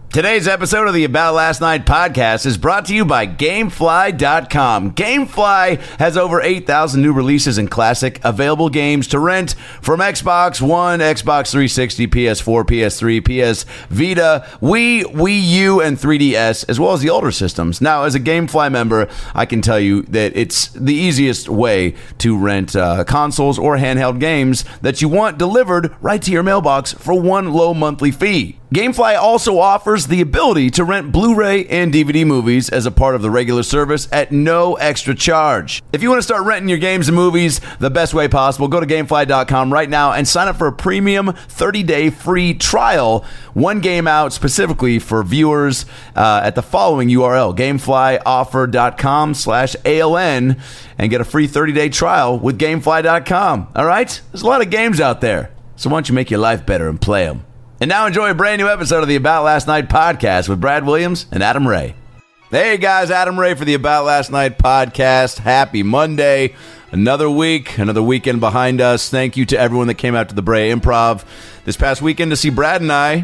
Today's episode of the About Last Night podcast is brought to you by Gamefly.com. Gamefly has over 8,000 new releases and classic available games to rent from Xbox One, Xbox 360, PS4, PS3, PS Vita, Wii U, and 3DS, as well as the older systems. Now, as a Gamefly member, I can tell you that it's the easiest way to rent consoles or handheld games that you want delivered right to your mailbox for one low monthly fee. Gamefly also offers the ability to rent Blu-ray and DVD movies as a part of the regular service at no extra charge. If you want to start renting your games and movies the best way possible, go to Gamefly.com right now and sign up for a premium 30-day free trial. One game out specifically for viewers at the following URL, GameflyOffer.com/ALN, and get a free 30-day trial with Gamefly.com. All right? There's a lot of games out there, so why don't you make your life better and play them? And now enjoy a brand new episode of the About Last Night podcast with Brad Williams and Adam Ray. Hey guys, Adam Ray for the About Last Night podcast. Happy Monday. Another week, another weekend behind us. Thank you to everyone that came out to the Brea Improv this past weekend to see Brad and I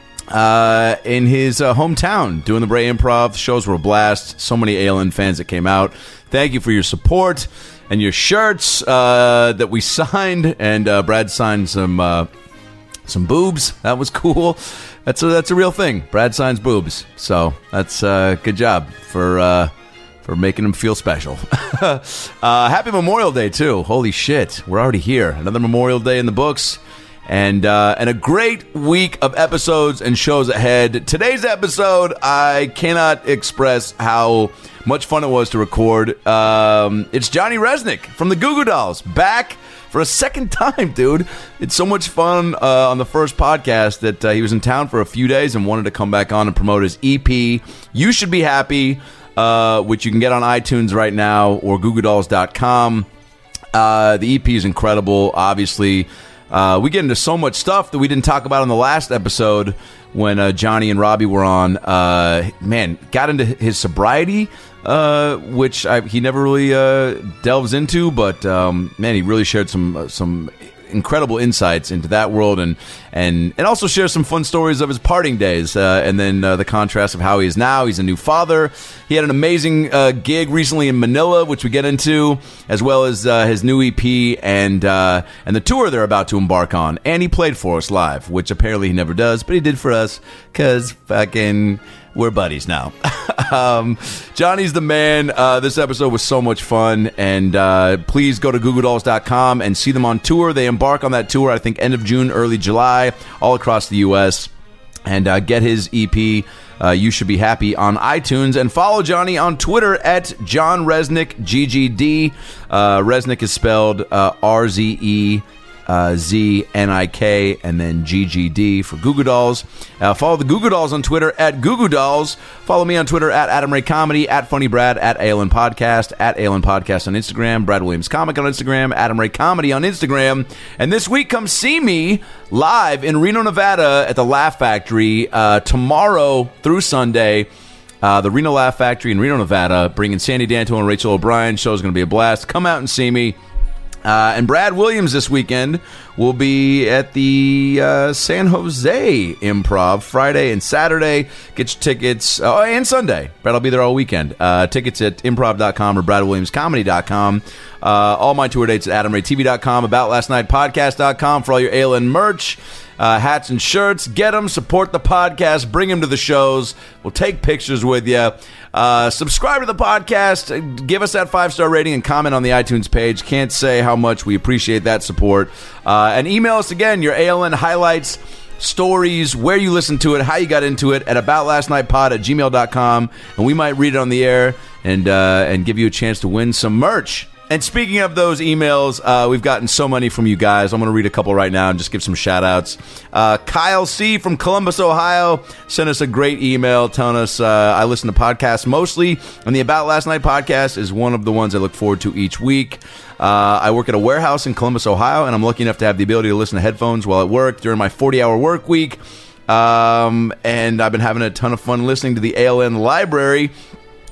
in his hometown doing the Brea Improv. The shows were a blast. So many ALN fans that came out. Thank you for your support and your shirts that we signed. And Brad signed some boobs. That was cool. That's a real thing. Brad signs boobs. So that's good job for making him feel special. Happy Memorial Day too. Holy shit, we're already here. Another Memorial Day in the books, and a great week of episodes and shows ahead. Today's episode, I cannot express how much fun it was to record. It's Johnny Rzeznik from the Goo Goo Dolls back for a second time, dude. It's so much fun on the first podcast that he was in town for a few days and wanted to come back on and promote his EP, You Should Be Happy, which you can get on iTunes right now or GooGooDolls.com. The EP is incredible, obviously. We get into so much stuff that we didn't talk about on the last episode when Johnny and Robbie were on. Got into his sobriety, which he never really delves into, but he really shared some incredible insights into that world, and also shares some fun stories of his partying days, and then the contrast of how he is now. He's a new father. He had an amazing gig recently in Manila, which we get into, as well as his new EP and the tour they're about to embark on. And he played for us live, which apparently he never does, but he did for us because fucking we're buddies now. Johnny's the man. This episode was so much fun, and please go to GooGooDolls.com and see them on tour. They embark on that tour, I think, end of June, early July, all across the U.S., and get his EP, You Should Be Happy, on iTunes, and follow Johnny on Twitter at John Rzeznik, GGD. Rzeznik is spelled RZEZNIK, and then GGD for Goo Goo Dolls. Follow the Goo Goo Dolls on Twitter at Goo Goo Dolls. Follow me on Twitter at Adam Ray Comedy, at Funny Brad, at ALN Podcast, at ALN Podcast on Instagram, Brad Williams Comic on Instagram, Adam Ray Comedy on Instagram. And this week, come see me live in Reno, Nevada at the Laugh Factory tomorrow through Sunday. The Reno Laugh Factory in Reno, Nevada, bringing Sandy Danto and Rachel O'Brien. Show's going to be a blast. Come out and see me. And Brad Williams this weekend will be at the San Jose Improv Friday and Saturday. Get your tickets. And Sunday. Brad will be there all weekend. Tickets at improv.com or bradwilliamscomedy.com. All my tour dates at adamraytv.com, aboutlastnightpodcast.com for all your ALN merch. Hats and shirts. Get them. Support the podcast. Bring them to the shows. We'll take pictures with you. Subscribe to the podcast. Give us that 5-star rating and comment on the iTunes page. Can't say how much we appreciate that support. And email us again your ALN highlights, stories, where you listened to it, how you got into it at aboutlastnightpod@gmail.com, and we might read it on the air and give you a chance to win some merch. And speaking of those emails, we've gotten so many from you guys. I'm going to read a couple right now and just give some shout-outs. Kyle C. from Columbus, Ohio, sent us a great email telling us, I listen to podcasts mostly, and the About Last Night podcast is one of the ones I look forward to each week. I work at a warehouse in Columbus, Ohio, and I'm lucky enough to have the ability to listen to headphones while at work during my 40-hour work week. And I've been having a ton of fun listening to the ALN library.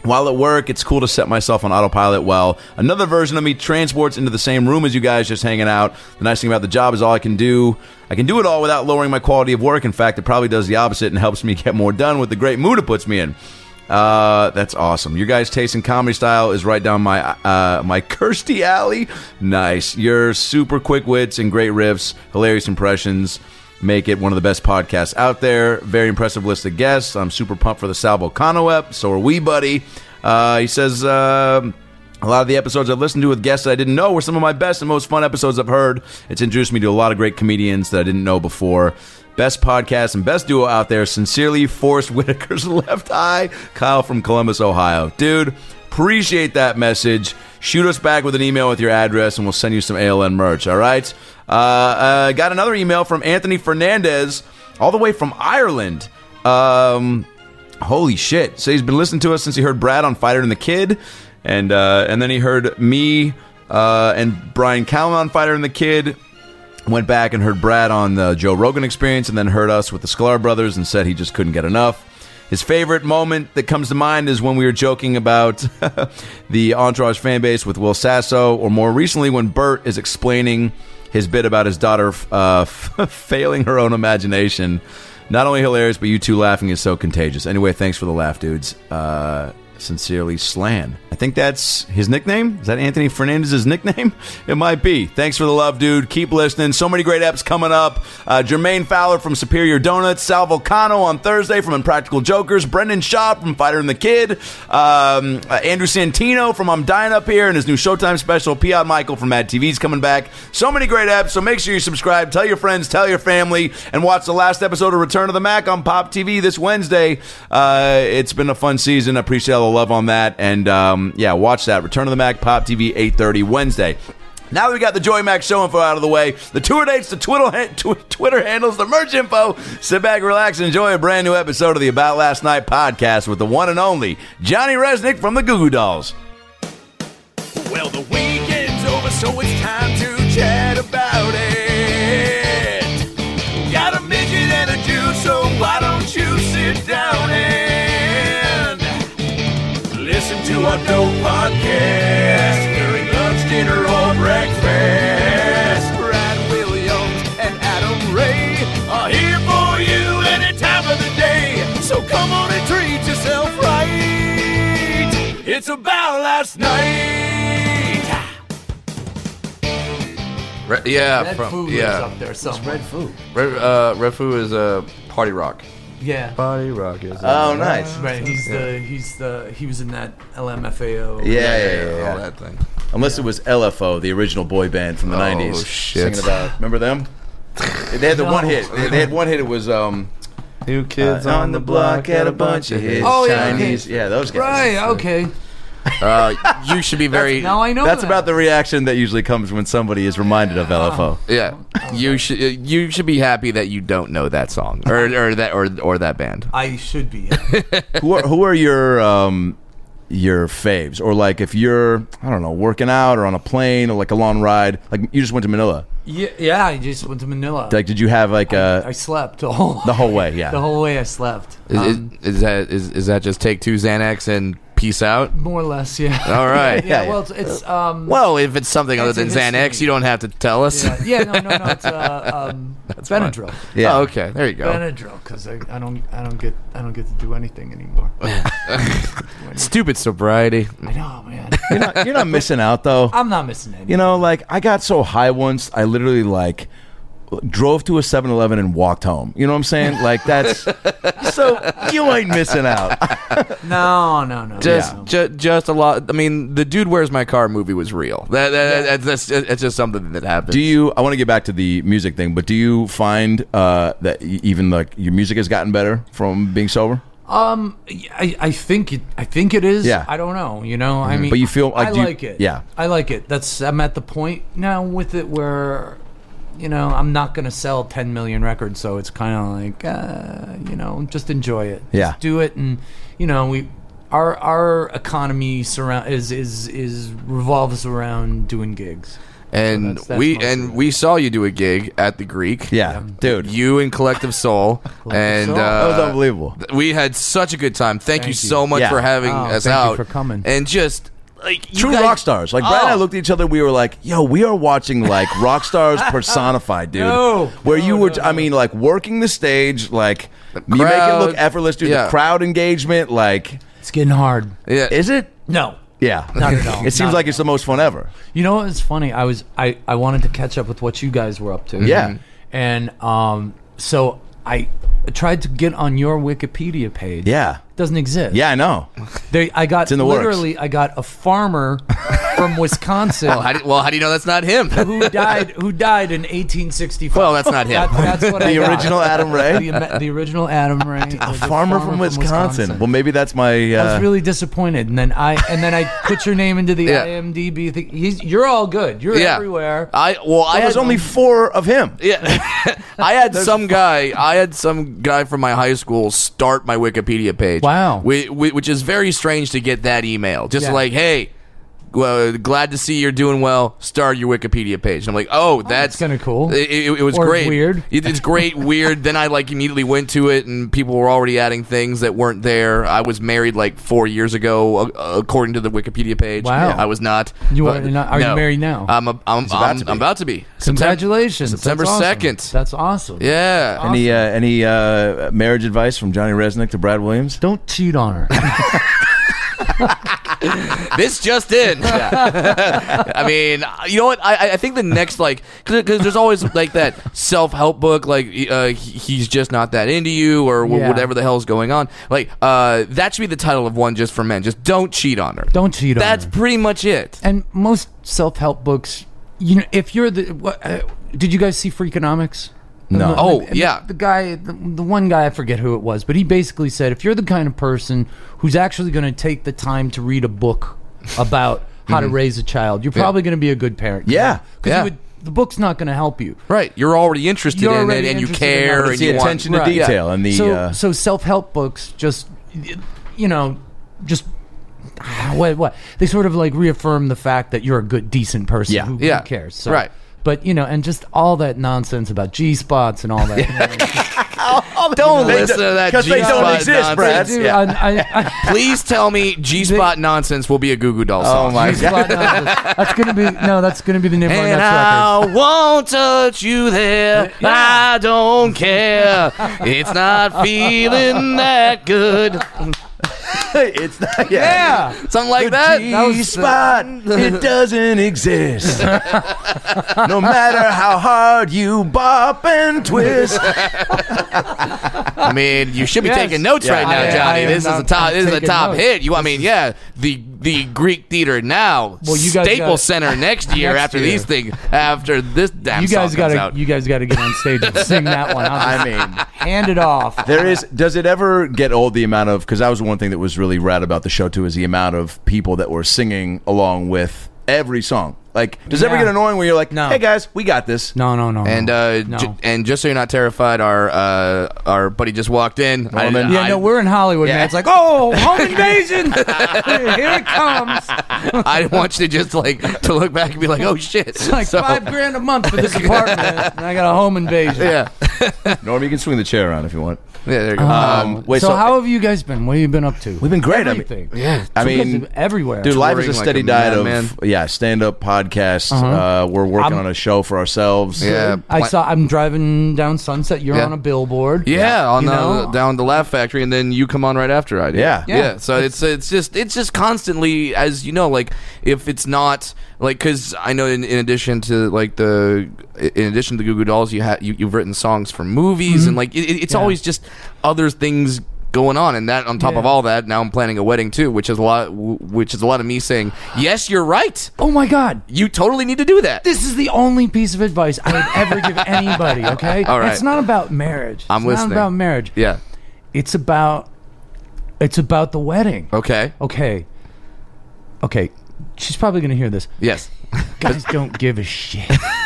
While at work, it's cool to set myself on autopilot while another version of me transports into the same room as you guys, just hanging out. The nice thing about the job is all I can do it all without lowering my quality of work. In fact, it probably does the opposite and helps me get more done with the great mood it puts me in. That's awesome. Your guys' taste in comedy style is right down my Kirstie alley. Nice. Your super quick wits and great riffs, hilarious impressions make it one of the best podcasts out there. Very impressive list of guests. I'm super pumped for the Sal Vulcano ep. So are we, buddy. He says, a lot of the episodes I've listened to with guests that I didn't know were some of my best and most fun episodes I've heard. It's introduced me to a lot of great comedians that I didn't know before. Best podcast and best duo out there. Sincerely, Forrest Whitaker's left eye. Kyle from Columbus, Ohio. Dude, appreciate that message. Shoot us back with an email with your address and we'll send you some ALN merch, all right? Got another email from Anthony Fernandez, all the way from Ireland. Holy shit. So he's been listening to us since he heard Brad on Fighter and the Kid. And then he heard me and Brian Callen on Fighter and the Kid. Went back and heard Brad on the Joe Rogan Experience, and then heard us with the Sklar Brothers and said he just couldn't get enough. His favorite moment that comes to mind is when we were joking about the Entourage fan base with Will Sasso, or more recently when Bert is explaining his bit about his daughter failing her own imagination. Not only hilarious, but you two laughing is so contagious. Anyway, thanks for the laugh, dudes. Sincerely, Slan. I think that's his nickname. Is that Anthony Fernandez's nickname? It might be. Thanks for the love, dude. Keep listening. So many great eps coming up. Jermaine Fowler from Superior Donuts. Sal Vulcano on Thursday from Impractical Jokers. Brendan Shaw from Fighter and the Kid. Andrew Santino from I'm Dying Up Here and his new Showtime special. Piot Michael from Mad TV's coming back. So many great eps. So make sure you subscribe. Tell your friends. Tell your family. And watch the last episode of Return of the Mac on Pop TV this Wednesday. It's been a fun season. I appreciate all the love on that. And watch that. Return of the Mac, Pop TV, 8:30 Wednesday. Now that we got the Joey Mac show info out of the way, the tour dates, the Twitter handles, the merch info, sit back, relax, and enjoy a brand new episode of the About Last Night podcast with the one and only Johnny Resnick from the Goo Goo Dolls. Well, the weekend's over, so it's time to chat about it. Got a midget and a Jew, so why don't you sit down and listen to our dope podcast during lunch, dinner, or breakfast. Brad Williams and Adam Ray are here for you any time of the day. So come on and treat yourself right. It's About Last Night. Red Foo is up there somewhere. Red Foo. Red Foo is Party Rock. Yeah. Party Rock is. Oh, nice. Right. He was in that LMFAO. Yeah. All that thing. Unless it was LFO, the original boy band from the 90s. Oh, shit. Singing about, remember them? They had the one hit. They had one hit. It was New Kids on the Block had a bunch of hits. Oh, yeah, Chinese. okay. Yeah, those guys. Right. Okay. You should be very. Now I know. That's about the reaction that usually comes when somebody is reminded of LFO. Yeah, you should be happy that you don't know that song or that band. I should be. Who are your faves? Or like if you're, I don't know, working out or on a plane or like a long ride, like you just went to Manila. Yeah, I just went to Manila. Like, did you have like I slept the whole way? Yeah, the whole way I slept. Is that just take 2 Xanax and peace out? More or less, yeah. All right. Yeah. Well, it's well, if it's something other than Xanax, you don't have to tell us. Yeah. No. It's Benadryl. Yeah. Oh, okay. There you go. Benadryl, because I don't get to do anything anymore. Stupid sobriety. I know, man. you're not missing out though. I'm not missing anything. You know, like I got so high once, I literally like drove to a 7-Eleven and walked home. You know what I'm saying? Like that's so you ain't missing out. No. Just a lot. I mean, the Dude Where's My Car movie was real. That's just something that happens. I want to get back to the music thing, but do you find that even like your music has gotten better from being sober? I think it is. Yeah. I don't know. You know, I mean, but you feel like I like it. Yeah, I like it. I'm at the point now with it where, you know, I'm not going to sell 10 million records, so it's kind of like, you know, just enjoy it. Yeah. Just do it, and you know, our economy is revolves around doing gigs. And that's we saw you do a gig at the Greek. Yeah, dude. You and Collective Soul. And Soul. That was unbelievable. we had such a good time. Thank you you. so much Yeah. for having us thank you out. for coming. And just like you True guys, rock stars. Like Brad and I Oh. looked at each other. We were like, "Yo, we are watching like rock stars personified, dude." No. Where you No, were, no, I mean, like working the stage, like you make it crowd. look effortless, dude. Yeah. The crowd engagement, like, It's getting hard. Yeah. is it? No. Yeah, Not at all. It seems Not like at it's the most fun ever. You know what was funny? I wanted to catch up with what you guys were up to. Yeah. And so I tried to get on your Wikipedia page. Yeah, It doesn't exist. yeah, I know. I got in the works. literally I got a farmer from Wisconsin How do you know that's not him? who died in 1865. Well, that's not him. That's what I The got. original Adam Ray, The original Adam Ray. a farmer from Wisconsin. Well, maybe that's my. I was really disappointed, and then I put your name into the Yeah. IMDb thing. You're all good. You're Yeah. everywhere. I there's had only 4 of him. Yeah, I had some guy from my high school start my Wikipedia page. Wow. which is very strange to get that email. Just Yeah. like, hey, well, glad to see you're doing well. Start your Wikipedia page. And I'm like, oh, that's kinda cool. It was Or great. weird. It's great, weird. Then I immediately went to it, and people were already adding things that weren't there. I was married 4 years ago, according to the Wikipedia page. Wow. I was not. You But are not- are you no. married now? I'm about to be. Congratulations. September That's awesome. 2nd. That's awesome. Yeah. Any marriage advice from Johnny Resnick to Brad Williams? Don't cheat on her. This just in. I mean, you know what? I think the next because there's always that self-help book he's just not that into you or Yeah. whatever the hell's going on. That should be the title of one just for men. Just don't cheat on her. Don't cheat on That's her. pretty much it. And most self-help books, if you're did you guys see Freakonomics? No. Oh, And yeah. the one guy, I forget who it was, but he basically said, if you're the kind of person who's actually going to take the time to read a book about how to raise a child, you're probably going to be a good parent. Yeah. Yeah. Because the book's not going to help you. Right. You're already interested You're in already it, and you interested in care, it. and It's the you want attention to Right. detail and the. So self-help books just, what they sort of reaffirm the fact that you're a good, decent person. Yeah. Who Yeah. cares? So, Right. But and just all that nonsense about G-spots and all that. Don't listen to that Because they don't G-spot exist, nonsense. Brad. Dude, Yeah. Please tell me G-spot nonsense will be a Goo Goo Dolls Oh song. my G-spot god! nonsense. That's gonna be the name of our And next record. I won't touch you there. I don't care. It's not feeling that good. It's not. Yeah. Something like that. G-spot, it doesn't exist. No matter how hard you bop and twist. I mean, you should be Yes. taking notes Yeah, right now, I Johnny. am This is not- a top. I'm This is a taking top notes. hit. The Greek Theater now. Well, you guys Staples got- Center next year Next after year. these things. After this damn You guys song comes out. got to get on stage and sing that one. I mean, Hand it off. there is. Does it ever get old? The amount of, because that was one thing that was really rad about the show too, is the amount of people that were singing along with every song. Does it ever Yeah. get annoying where you're like, No. "Hey guys, we got this." No. And No. and just so you're not terrified, our buddy just walked in. Norman. Yeah, no, we're in Hollywood, Yeah. man. It's like, oh, home invasion! Here it comes. I want you to just to look back and be like, oh shit. It's like So- $5,000 a month for this apartment, and I got a home invasion. Yeah. Norm, you can swing the chair around if you want. Yeah, there you go. Wait, so how have you guys been? What have you been up to? We've been great. Everything. yeah. I You guys mean, are everywhere. dude, life is a touring like steady a diet madman. of stand-up podcasts. We're working I'm- on a show for ourselves. Yeah. I'm driving down Sunset. You're Yeah. on a billboard. Yeah, on You the know? down the Laugh Factory, and then you come on right after I do. Yeah. yeah. So it's just constantly, as you know, if it's not because I know in addition to in addition to Goo Goo Dolls, you've written songs for movies, and it's Yeah. always just other things going on, and that on top of Yeah. all that, now I'm planning a wedding too, which is a lot of me saying, yes, you're right. Oh my God. You totally need to do that. This is the only piece of advice I would ever give anybody, okay? All right. It's not about marriage. I'm it's listening. not about marriage. Yeah. It's about the wedding. Okay. Okay. She's probably going to hear this. Yes. Guys don't give a shit.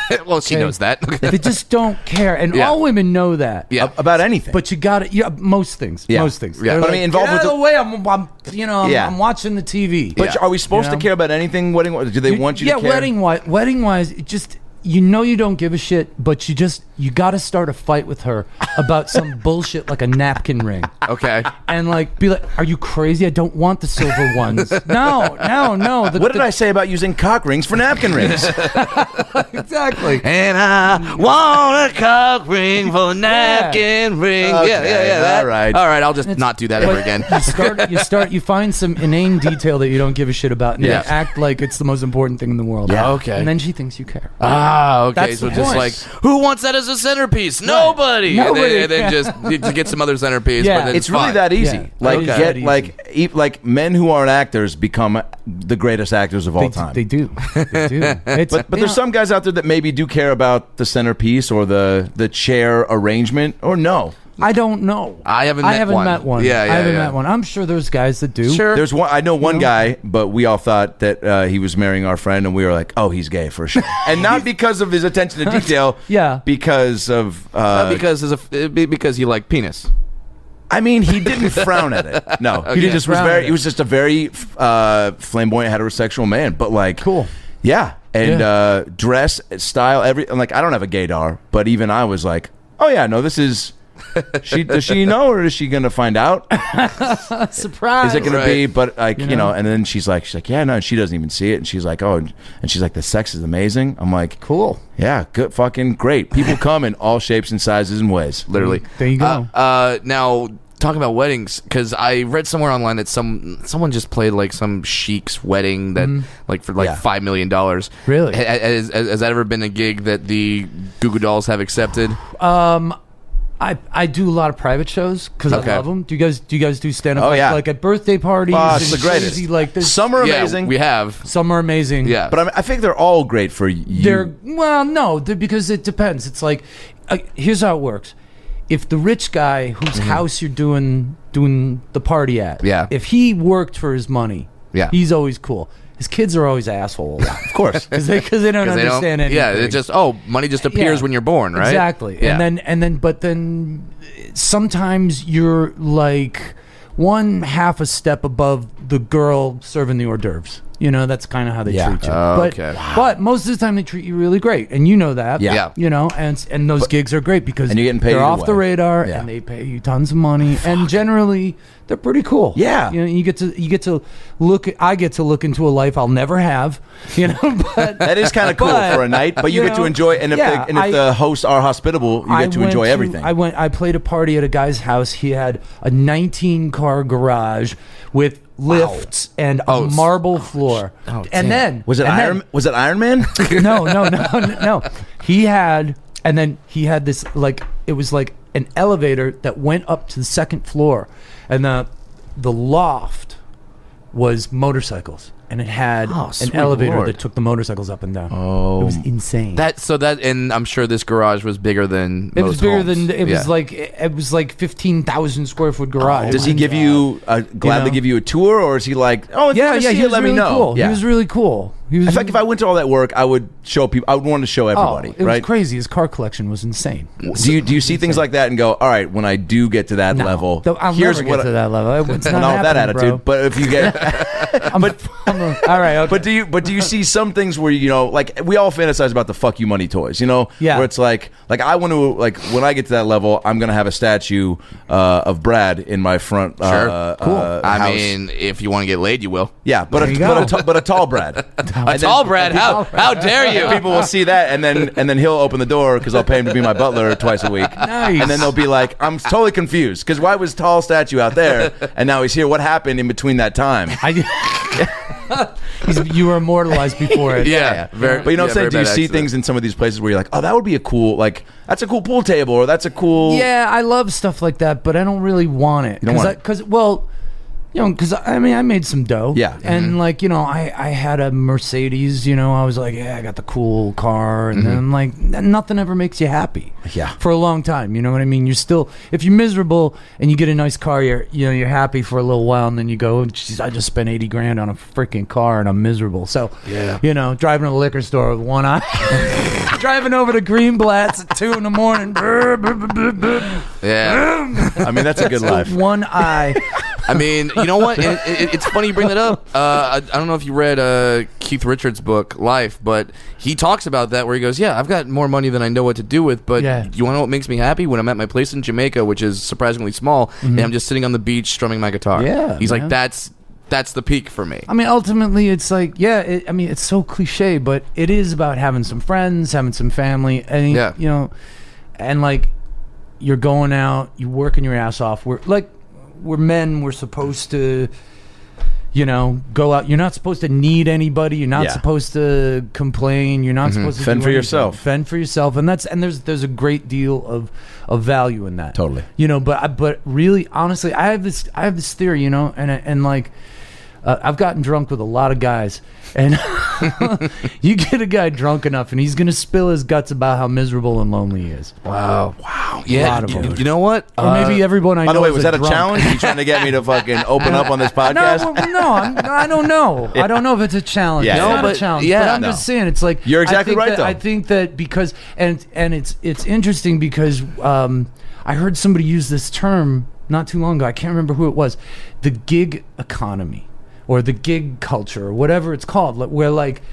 Well, she Okay. knows that. They just don't care, and Yeah. all women know that. Yeah. About anything. But you got to, most things. Yeah. Most things. Yeah. They're But I like, mean, involved get with out of the- the way. I'm Yeah. I'm watching the TV. But Yeah. are we supposed You to know? care about anything? Do they want you to care? Wedding wise, it just you don't give a shit, but you got to start a fight with her about some bullshit like a napkin ring, Okay. and like be like, "Are you crazy? I don't want the silver ones." No. What did I say about using cock rings for napkin rings? exactly? And I want a cock ring for a napkin ring. Okay, Yeah. That. all right. All right, I'll just not do that ever again. You find some inane detail that you don't give a shit about, and Yeah. then act like it's the most important thing in the world. Yeah. Okay. And then she thinks you care. Okay. That's So the just point. like, who wants that as a centerpiece? Nobody. Nobody. And then just to get some other centerpiece. Yeah. But then It's really fine. that easy. Yeah. Like Okay. get That easy. like men who aren't actors become the greatest actors of all time. They do. They do. It's, But there's some guys out there that maybe do care about the centerpiece or the chair arrangement, or no. I don't know. I haven't met met one. Yeah, I haven't yeah. met one. I'm sure there's guys that do. Sure. There's one. I know one guy, but we all thought that he was marrying our friend, and we were like, "Oh, he's gay for sure," and not because of his attention to detail. Yeah. because of Not because you like penis. I mean, he didn't frown at it. No, he didn't just was frown at very. it. He was just a very flamboyant heterosexual man. But like, Cool. yeah, and Yeah. dress, style, like I don't have a gaydar, but even I was like, "Oh yeah, no, this is." Does she know, or is she gonna find out? Surprise. Is it gonna Right. be? But like You you know, know? and then she's like, yeah, no, and she doesn't even see it, and she's like, oh, and she's like, the sex is amazing. I'm like, Cool. yeah, good, fucking great. People come in all shapes and sizes and ways. Literally. There you go. Now talking about weddings, because I read somewhere online that someone just played like some sheik's wedding that like for like Yeah. $5 million. Really? Has that ever been a gig that the Goo Goo Dolls have accepted? I do a lot of private shows because Okay. I love them. Do you guys do stand up? Oh, yeah. Like at birthday parties. Oh, it's and the greatest. crazy, like this. Some are Yeah, amazing, we have. Some are amazing. Yeah. but I think they're all great for you. Because it depends. It's like here's how it works. If the rich guy whose house you're doing the party at, Yeah. if he worked for his money, Yeah. he's always cool. His kids are always assholes. of course. Because they don't 'Cause they don't- understand anything. Yeah, it just money just appears Yeah. when you're born, right? Exactly. Yeah. But then sometimes you're like one half a step above the girl serving the hors d'oeuvres. You know, that's kind of how they Yeah. treat you. Oh, but, okay. but most of the time they treat you really great, and you know that. Yeah. Yeah. You know, and those gigs are great because And you're getting paid they're either off the way. radar Yeah. and they pay you tons of money, and generally they're pretty cool. Yeah. You know, you get to look. I get to look into a life I'll never have. You know, but That is kind of cool But, for a night, but you you get to know, enjoy. And if yeah, the hosts are hospitable, you get to went enjoy everything. I played a party at a guy's house. He had a 19-car garage with lifts and a Oh, marble floor. Oh, damn. and then was it and Iron? Was it Iron Man? Then, no. He had this like it was like an elevator that went up to the second floor, and the loft was motorcycles. And it had Oh, an sweet elevator Lord. that took the motorcycles up and down. Oh. It was insane. And I'm sure this garage was bigger than It most was bigger homes. than it Yeah. was like 15,000 square foot garage. Does he give you gladly know? give you a tour, or is he like, oh, if you Yeah, wanna yeah. see He it, was let really me know. cool. Yeah. He was really cool. He was. In fact, if I went to all that work, I would show people. I would want to show everybody. it right? was crazy. His car collection was insane. Do you see things like that and go, all right, when I do get to that No, level, I'll here's never what get to that level. It's not not with that happening, attitude, bro. but if you get, I'm all right. Okay. but do you see some things where like we all fantasize about the fuck you money toys, Yeah. where it's like I want to like when I get to that level, I'm gonna have a statue of Brad in my front. Sure. Cool. I house. mean, if you want to get laid, you will. Yeah, but There you go. but a tall Brad. A tall Brad, how dare you? People will see that, and then he'll open the door because I'll pay him to be my butler twice a week. Nice. And then they'll be like, "I'm totally confused because why was tall statue out there, and now he's here? What happened in between that time?" You were immortalized before it. Yeah, very. But you know what I'm saying? very Do you bad see accident. things in some of these places where you're like, "Oh, that would be a cool that's a cool pool table, or that's a cool." Yeah, I love stuff like that, but I don't really want it. You don't want it? Because, well, you know, because I mean, I made some dough. Yeah. And like, you know, I had a Mercedes, you know, I was like, yeah, I got the cool car. And then like, nothing ever makes you happy. Yeah. For a long time. You know what I mean? You're still, if you're miserable and you get a nice car, you're happy for a little while. And then you go, geez, I just spent 80 grand on a freaking car and I'm miserable. So, you know, driving to the liquor store with one eye, driving over to Greenblatt's at 2 in the morning. Yeah. I mean, that's a good life. One eye. I mean, you know what? It's funny you bring that up. I don't know if you read Keith Richards' book, Life, but he talks about that where he goes, yeah, I've got more money than I know what to do with, but you want to know what makes me happy? When I'm at my place in Jamaica, which is surprisingly small, and I'm just sitting on the beach strumming my guitar. Yeah, He's man. like, that's the peak for me. I mean, ultimately, it's like, I mean, it's so cliche, but it is about having some friends, having some family, and you know, and like, you're going out, you're working your ass off. We're men. We're supposed to, you know, go out. You're not supposed to need anybody. You're not supposed to complain. You're not supposed to Fend do for anything. yourself. Fend for yourself, and there's a great deal of value in that. Totally. You know, but really, honestly, I have this theory, you know, and like. I've gotten drunk with a lot of guys, and you get a guy drunk enough, and he's going to spill his guts about how miserable and lonely he is. Wow. A lot of them. You know what? Or maybe everyone I know. By the way, is was that a drunk. challenge? You trying to get me to fucking open up on this podcast? I don't know. I don't know if it's a challenge. Yeah. It's No, not but- a challenge. yeah, but I'm no. just saying, it's like You're exactly right, that, though. I think that because and it's interesting because I heard somebody use this term not too long ago. I can't remember who it was. The gig economy. Or the gig culture, or whatever it's called, where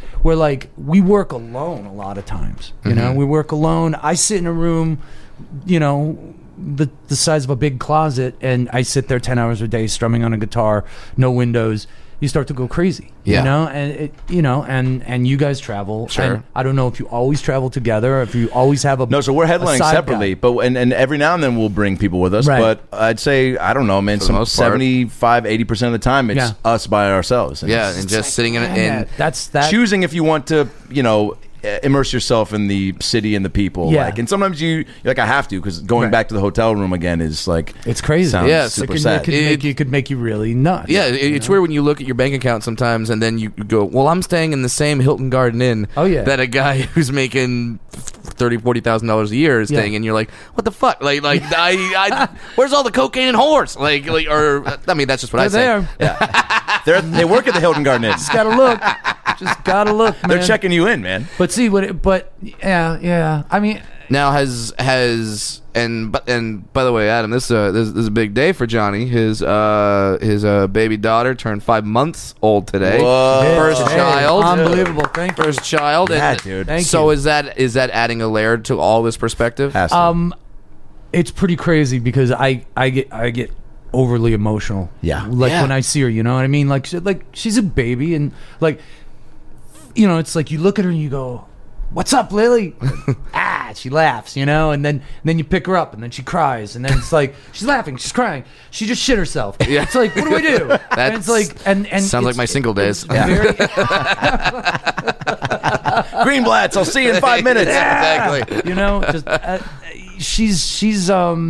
we work alone a lot of times. You know, we work alone. I sit in a room, you know, the size of a big closet, and I sit there 10 hours a day strumming on a guitar, no windows. You start to go crazy, Yeah. you know, and you guys travel. Sure. And I don't know if you always travel together, or if you always have a No, so we're headlining side separately, guy. but and every now and then we'll bring people with us. Right. But I'd say, I don't know, man, For the some most part. 75-80% of the time it's us by ourselves. And Yeah, it's and just sitting in Yeah, that's that. choosing if you want to, you know, immerse yourself in the city and the people. Yeah. Like, and sometimes you're like, I have to, because going Right. back to the hotel room again is like, It's crazy. sounds Yeah, super It sad. could make you really nuts. Yeah, it's weird when you look at your bank account sometimes, and then you go, "Well, I'm staying in the same Hilton Garden Inn Oh, yeah. that a guy who's making $30,000-$40,000 a year is Yeah. staying." And you're like, "What the fuck? Like, I where's all the cocaine and whores? Like, or I mean, that's just what They're I say." there. They work at the Hilton Garden Inn. Just gotta look. Just gotta look, man. They're checking you in, man. But see yeah. I mean, Now and by the way, Adam, this is a big day for Johnny. His baby daughter turned 5 months old today. Whoa. First hey, child, unbelievable. Thank you. first child. Yeah, And dude. Thank so you. is that adding a layer to all this perspective? Has to. It's pretty crazy because I get overly emotional. Yeah. Like Yeah. when I see her, you know what I mean? Like she's a baby, and like, you know, it's like you look at her and you go, "What's up, Lily?" She laughs, you know, and then you pick her up, and then she cries, and then it's like she's laughing, she's crying, she just shit herself. Yeah. It's like, what do I do? And it's like, and sounds like it's- my single days. it's very- Greenblatt's, I'll see you in 5 minutes. Exactly. you know, just she's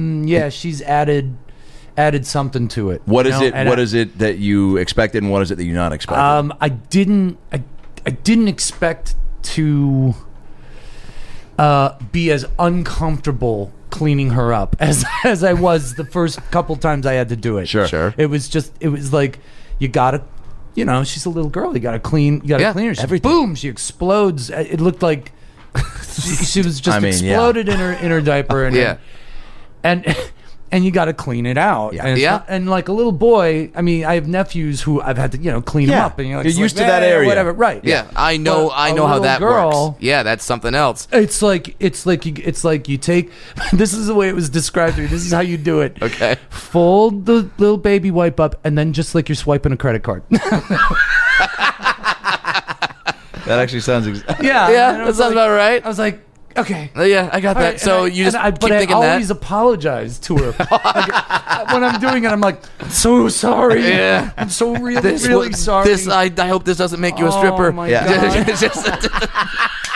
added something to it. What you is know? it? And What is it that you expected, and what is it that you not expected? I didn't expect to be as uncomfortable cleaning her up as I was the first couple times I had to do it. Sure. It was like you gotta, you know, she's a little girl. You gotta clean her. She, boom, she explodes. It looked like she was just I mean, yeah. exploded in her diaper. And Yeah. and you got to clean it out. Yeah. And, it's Yeah. not- and like a little boy, I mean, I have nephews who I've had to, you know, clean them Yeah. up. And you're, like, You're it's used like, to that "Eh," area. whatever. Right. Yeah, I know. But I a know how little that girl- works. Yeah, that's something else. It's like you take. This is the way it was described to me. This is how you do it. Okay. Fold the little baby wipe up, and then just like you're swiping a credit card. That actually sounds. Yeah, Yeah, and I that was sounds like- about right. I was like, okay. Yeah, I got All that. right, So and you just keep but thinking I that. always apologize to her like, when I'm doing it. I'm like, I'm so sorry. Yeah. I'm so really sorry. I hope this doesn't make you a Oh, stripper. my Yeah. God. Just-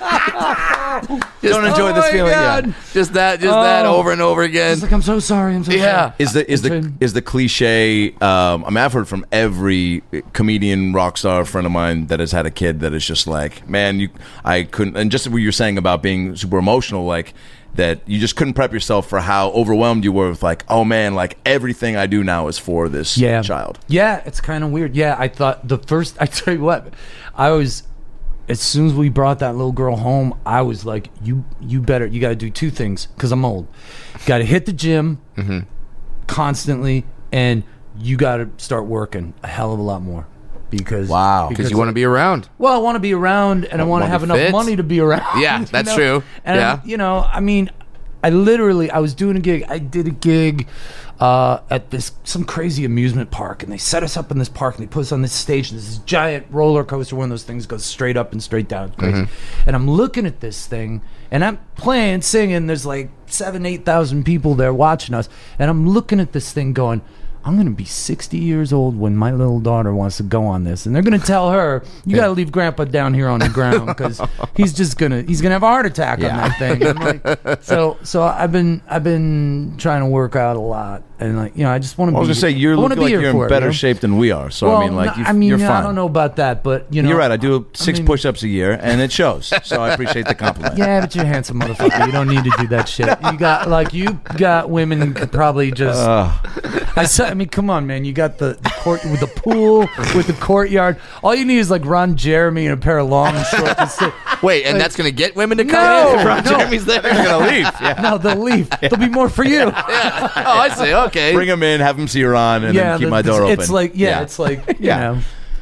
Don't enjoy this feeling. Yeah. Just that over and over again. It's like, I'm so sorry. I'm so Yeah. sorry. Is the cliche? I mean, I've heard from every comedian, rock star friend of mine that has had a kid that is just like, man, I couldn't. And just what you're saying about being super emotional, like that, you just couldn't prep yourself for how overwhelmed you were with, like, oh man, like everything I do now is for this child. Yeah, it's kind of weird. Yeah, I thought I tell you what, I was. As soon as we brought that little girl home, I was like, you got to do two things, because I'm old. Got to hit the gym constantly, and you got to start working a hell of a lot more. Because you want to be around. Well, I want to be around, and I want to have enough money to be around. Yeah, that's true. And I mean, I was doing a gig. I did a gig at some crazy amusement park, and they set us up in this park, and they put us on this stage, and this giant roller coaster, one of those things goes straight up and straight down. It's crazy. And I'm looking at this thing, and I'm playing, singing. There's like 7,000-8,000 people there watching us, and I'm looking at this thing going, I'm going to be 60 years old when my little daughter wants to go on this. And they're going to tell her, you got to leave Grandpa down here on the ground, because he's going to have a heart attack on that thing. I'm like, so I've been trying to work out a lot. And I just want to be. I was going to say, you look like you're in better shape than we are. So, you're fine. I don't know about that, but, You're right. I do 6 push-ups a year, and it shows. So I appreciate the compliment. Yeah, but you're a handsome motherfucker. You don't need to do that shit. You got women who could probably just. I mean, come on, man. You got the court with the pool, with the courtyard. All you need is like Ron Jeremy and a pair of long shorts. Wait, and that's going to get women to come in? Ron Jeremy's there. They're going to leave. Yeah. No, they'll leave. There'll be more for you. Yeah. Oh, I see. Okay. Bring them in, have them see Ron, and then keep my door open. It's like, you know.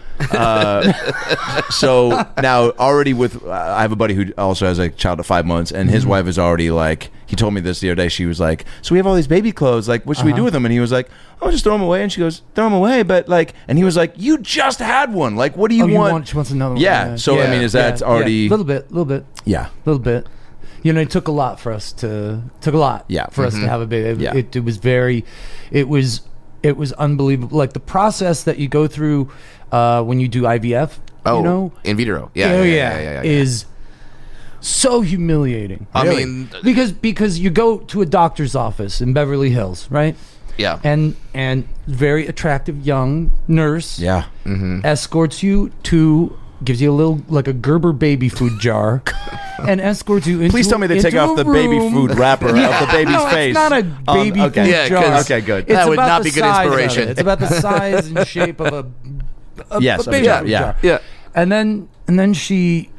So now already I have a buddy who also has a child at 5 months, and his wife is already like, he told me this the other day, she was like, so we have all these baby clothes, like what should we do with them? And he was like, oh, just throw them away. And she goes, throw them away, but like, and he was like, you just had one, like what do you want? She wants another one. Yeah, so I mean, is that already a little bit yeah, a little bit. It took a lot for us to have a baby. It was very, it was unbelievable. Like the process that you go through when you do IVF, in vitro, is so humiliating. I mean, because you go to a doctor's office in Beverly Hills, right? Yeah, and very attractive young nurse, escorts you to. Gives you a little, like a Gerber baby food jar, and escorts you into. Please tell me they take off the baby food wrapper of the baby's face. It's not a baby food jar. Okay, good. That would not be good inspiration. It's about the size and shape of a baby food jar. Yeah. And then she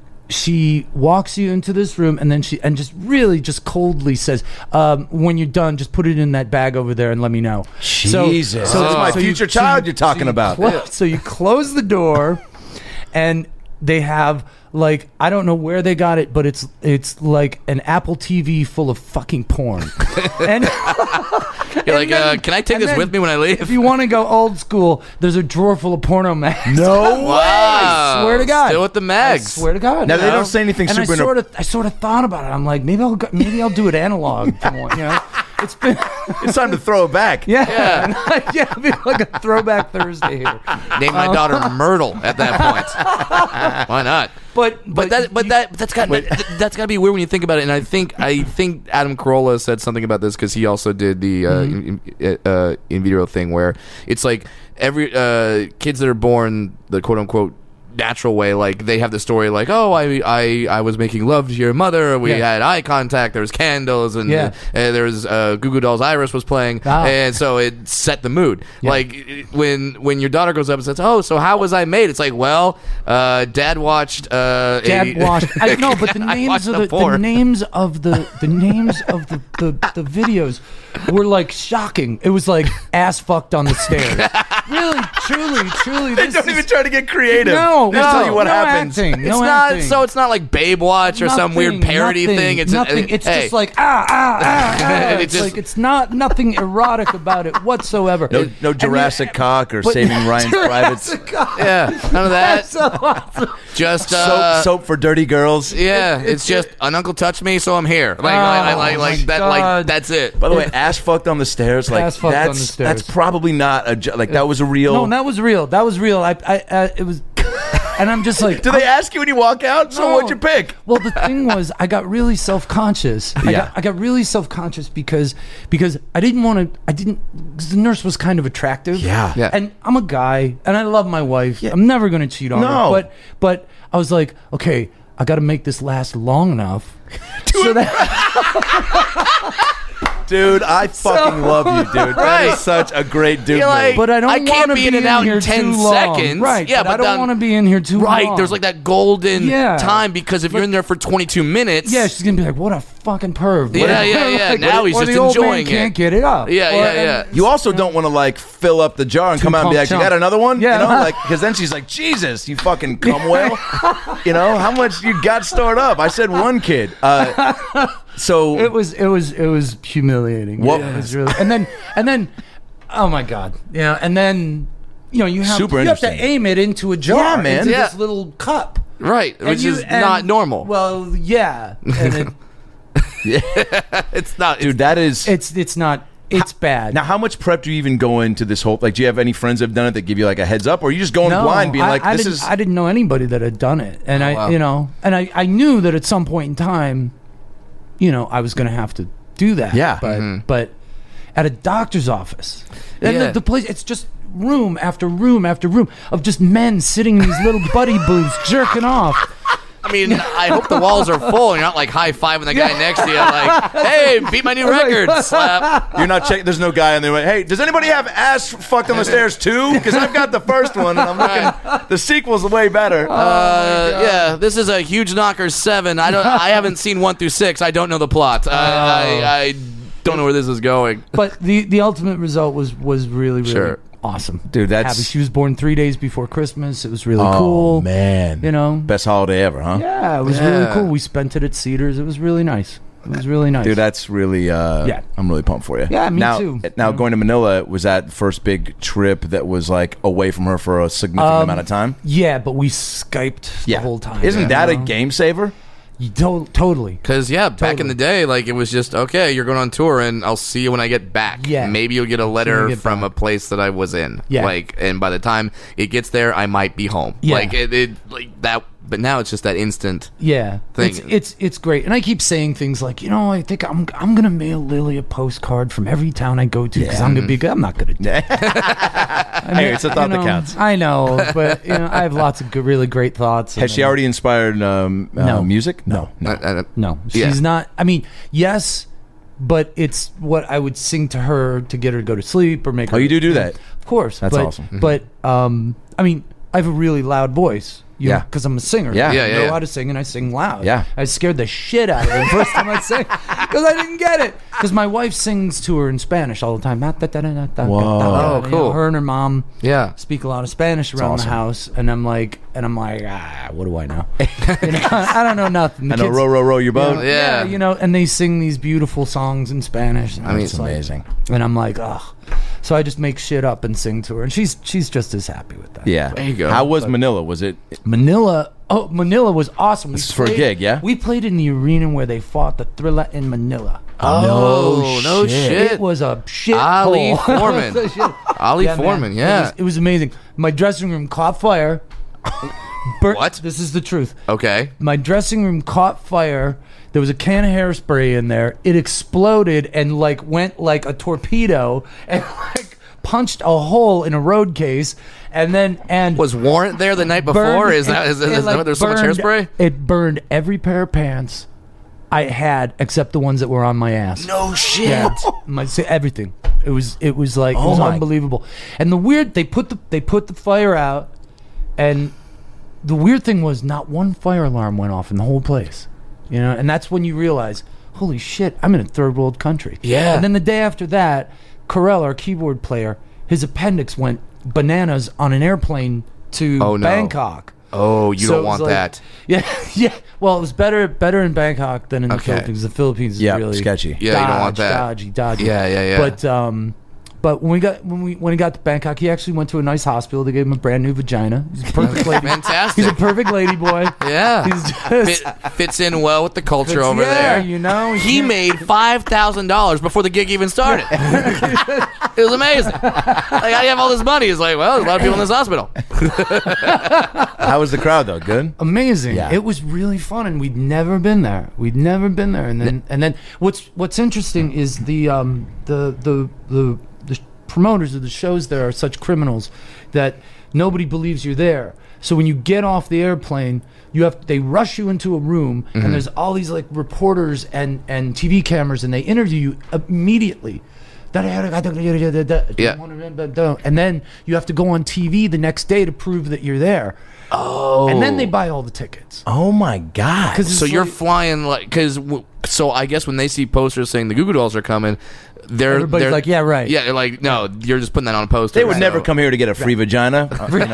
walks you into this room, and then just coldly says, when you're done, just put it in that bag over there and let me know. Jesus. So it's my future child you're talking about. So you close the door. And they have, like, I don't know where they got it, but it's like an Apple TV full of fucking porn. And you're like, can I take this with me when I leave? If you want to go old school, there's a drawer full of porno mags. No way! I swear to God. Still with the mags. I swear to God. Now, they don't say anything and super... I sort of thought about it. I'm like, maybe I'll do it analog for one, It's time to throw it back. Yeah. It'd be like a throwback Thursday here. Name my daughter Myrtle at that point. Why not? But that's got to be weird when you think about it. And I think Adam Carolla said something about this because he also did the in vitro thing where it's like every kids that are born the quote unquote natural way, like they have the story like, oh, I was making love to your mother, we had eye contact, there was candles, and there was Goo Goo Dolls Iris was playing, and so it set the mood. Like when your daughter goes up and says, oh, so how was I made? It's like, well, Dad watched I know, but the names of the videos were like shocking. It was like ass fucked on the stairs. Really, truly. They don't even try to get creative. No, they tell you what happens. Acting, it's not like Babe Watch or some weird parody thing. It's nothing. It's just like It's like it's nothing erotic about it whatsoever. No Jurassic Cock or Saving Ryan Privates. Yeah, none of that. That's so awesome. Just soap for dirty girls. Yeah, it's just an uncle touched me, so I'm here. Like that. Like that's it. By the way, ass fucked on the stairs. Like that's probably not a like that was a real. No, that was real. I it was. And I'm just like, Do they ask you when you walk out? So No. what'd you pick? Well, the thing was, I got really self-conscious. Yeah. I got really self-conscious because I didn't want to. Because the nurse was kind of attractive. Yeah. Yeah. And I'm a guy, and I love my wife. I'm never going to cheat on No. her. But I was like, okay, I got to make this last long enough. So that, Dude, I fucking love you, dude. That Right. is such a great dude. You're like, but I don't I want can't to be in and out in 10 seconds. Right. Yeah, but I but don't then- want to be in here too long. Right, there's like that golden Yeah. time because if you're in there for 22 minutes, Yeah, she's gonna be like, "What a fucking perv!" Yeah, yeah. Now he's or just the old man enjoying it. Can't get it up. Yeah, Or- yeah, yeah. and- You also don't want to like fill up the jar and come out and be like, "You chump. got another one?" Yeah. You know, like because then she's like, "Jesus, you fucking cum whale." You know how much you got stored up? I said one kid. So It was humiliating. What- It was really, and then, oh my god, yeah, and then you have Super you have to interesting. aim it into a jar, Yeah, man. into Yeah. this little cup, right, And which you- is and- not normal. Well, yeah, and It's not. dude, that is. it's not. It's bad. Now, how much prep do you even go into this whole? Like, do you have any friends that have done it that give you like a heads up, or are you just going No, blind, being like, I "This didn't, is"? I didn't know anybody that had done it, and wow. I knew that at some point in time, I was going to have to do that. Yeah. but at a doctor's office, and Yeah. the place, it's just room after room after room of just men sitting in these little buddy booths jerking off. I mean, I hope the walls are full and you're not like high-fiving the guy next to you like, hey, beat my new record, slap. You're not checking. There's no guy in there. Like, hey, does anybody have ass fucked on the stairs too? Because I've got the first one, and I'm looking. The sequel's way better. Yeah, this is a Huge Knocker 7. I haven't seen 1 through 6. I don't know the plot. I don't know where this is going. But the ultimate result was really Sure. awesome. Dude, that's- Happy. She was born 3 days before Christmas. It was really Oh cool. man, best holiday ever, huh? Yeah, it was Yeah. really cool. We spent it at Cedars. It was really nice. It was really nice. Dude, that's really. I'm really pumped for you. Yeah, me now, too. Now, going to Manila, was that first big trip that was like away from her for a significant amount of time? Yeah, but we Skyped the whole time. Isn't that a You know? game saver? You totally. Because, back in the day, like, it was just, okay, you're going on tour, and I'll see you when I get back. Yeah. Maybe you'll get a When letter I get from back. a place that I was in. Yeah. Like, and by the time it gets there, I might be home. Yeah. Like, it like that. But now it's just that instant. Yeah, Thing. it's great, and I keep saying things like, I think I'm gonna mail Lily a postcard from every town I go to because I'm gonna be good. I'm not gonna do it. Hey, it's a thought that counts. I know, but I have lots of good, really great thoughts. Has she already inspired music? No. No, Yeah. she's not. I mean, yes, but it's what I would sing to her to get her to go to sleep or make her. Oh, you do that? Of course. That's but, awesome. But I mean, I have a really loud voice. Yeah. Because I'm a singer. Yeah. Yeah, I yeah, know yeah. how to sing, and I sing loud. Yeah. I scared the shit out of her the first time I sang because I didn't get it. Because my wife sings to her in Spanish all the time. Whoa. Oh, cool. Her and her mom Yeah. speak a lot of Spanish around awesome. the house, and I'm like, what do I know? I don't know nothing. The I know, kids- row, row, row your boat. Yeah. and they sing these beautiful songs in Spanish. And I mean, it's it's amazing. And I'm like, ugh. So I just make shit up and sing to her, and she's just as happy with that. Yeah. There you go. How was Manila? Was it? Manila was awesome. This is for a gig, yeah? We played in the arena where they fought the Thriller in Manila. Oh, no shit. It was a shit Ali hole. Foreman. It was a shit- Ali man. Foreman, yeah. It was amazing. My dressing room caught fire. What? This is the truth. Okay. My dressing room caught fire. There was a can of hairspray in there. It exploded and went like a torpedo and punched a hole in a road case. And Was Warrant there the night before? burned- Is that why there's so much burned- hairspray? It burned every pair of pants I had except the ones that were on my ass. No shit. Yeah, everything. It was like it was my- unbelievable. And the weird they put the fire out, and the weird thing was not one fire alarm went off in the whole place. And that's when you realize, holy shit, I'm in a third world country. Yeah. And then the day after that, Carell, our keyboard player, his appendix went bananas on an airplane to Oh, no. Bangkok. Oh, you So don't it was want like- that. Yeah, yeah. Well, it was better in Bangkok than in the Okay. Philippines. The Philippines is Yeah, really sketchy. Yeah, you don't want that. Dodgy. Yeah. But when he got to Bangkok, he actually went to a nice hospital. They gave him a brand new vagina. He's a perfect lady. Fantastic. He's a perfect lady boy. Yeah. He's just Fits in well with the culture over yeah, there. you know. He made $5,000 before the gig even started. It was amazing. Like, how do you have all this money? He's like, well, there's a lot of people in this hospital. How was the crowd though? Good. Amazing. Yeah. It was really fun, and we'd never been there. And then what's interesting is the promoters of the shows there are such criminals that nobody believes you're there. So when you get off the airplane, they rush you into a room, and there's all these like reporters and TV cameras, and they interview you immediately. Yeah. And then you have to go on TV the next day to prove that you're there. Oh. And then they buy all the tickets. Oh my God. So you're flying like so I guess when they see posters saying the Goo Goo Dolls are coming, Everybody's like, yeah, right. Yeah, they're like, no, you're just putting that on a poster. They would never come here to get a free vagina.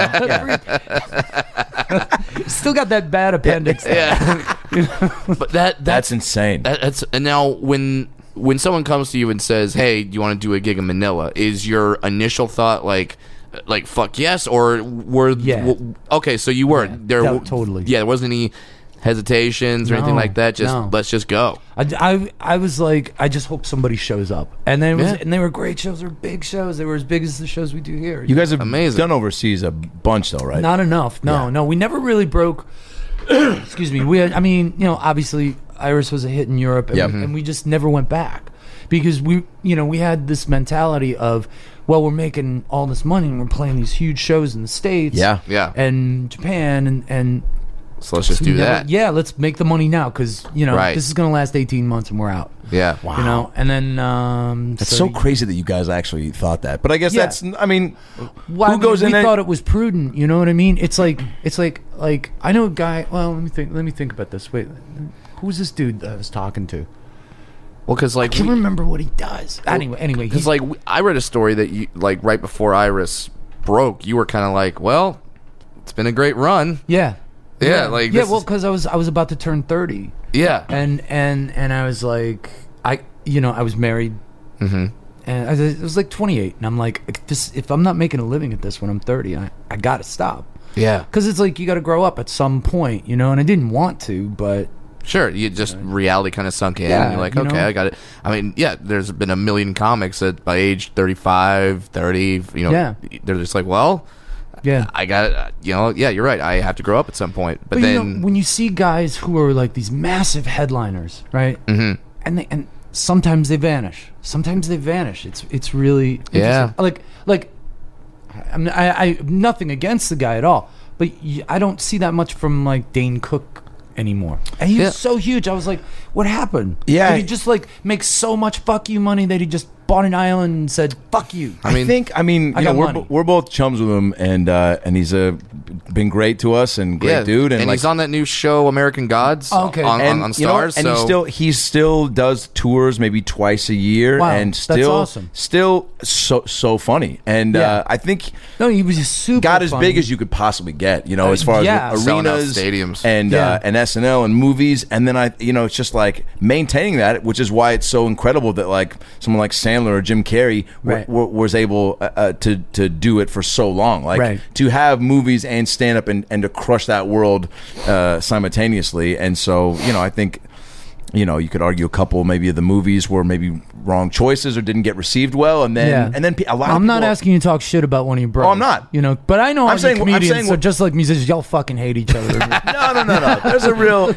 Still got that bad appendix. Yeah. But that's insane. And now when someone comes to you and says, "Hey, do you want to do a gig in Manila?" Is your initial thought like fuck yes, or okay, so you were there totally. Yeah, there wasn't any hesitations or anything like that. Just let's just go. I was like, I just hope somebody shows up, and then and they were great shows. They were big shows. They were as big as the shows we do here. You guys have amazing. done overseas a bunch though, right? Not enough. No, we never really broke. Excuse me. We had, obviously Iris was a hit in Europe, and we just never went back because we had this mentality of, well, we're making all this money and we're playing these huge shows in the States, and Japan, and so let's just do that. Yeah, let's make the money now because this is going to last 18 months and we're out. Yeah, wow. And then that's so crazy that you guys actually thought that. But I guess that's. Who goes in? We thought it was prudent. You know what I mean? It's like I know a guy. Well, let me think about this. Wait, who's this dude that I was talking to? Well, because I can't remember what he does. Anyway, because I read a story that you right before Iris broke, you were kind of like, well, it's been a great run. Yeah. Yeah, well, because I was about to turn 30. Yeah, and I was like, I was married, and it was like 28, and I'm like, if I'm not making a living at this when I'm 30, I got to stop. Yeah, because it's like you got to grow up at some point, and I didn't want to, but sure, you just reality kind of sunk in. And you're like, okay, I got it. I mean, there's been a million comics that by age 35, 30, they're just like, well. Yeah, I got you're right. I have to grow up at some point. But then when you see guys who are like these massive headliners, right? Mm-hmm. And sometimes they vanish. It's really like I nothing against the guy at all, but I don't see that much from like Dane Cook anymore. And he was so huge. I was like, what happened? Yeah, did he just like make so much fuck you money that he just bought an island and said fuck you? We're both chums with him, and he's been great to us and great dude, and he's on that new show American Gods on Stars, and he still does tours maybe twice a year. Wow, and that's awesome. Still so funny, and I think he was just super got as funny. big as you could possibly get, as far as arenas, stadiums, and SNL and movies, and then it's just like maintaining that, which is why it's so incredible that like someone like Sam or Jim Carrey was able to do it for so long, to have movies and stand up and to crush that world simultaneously. And so I think you could argue a couple maybe of the movies were maybe wrong choices or didn't get received well, and then a lot of people. I'm not asking you to talk shit about one of your brothers. Oh, I'm not. But I know I'm saying comedians, so just like musicians, y'all fucking hate each other. No. There's a real.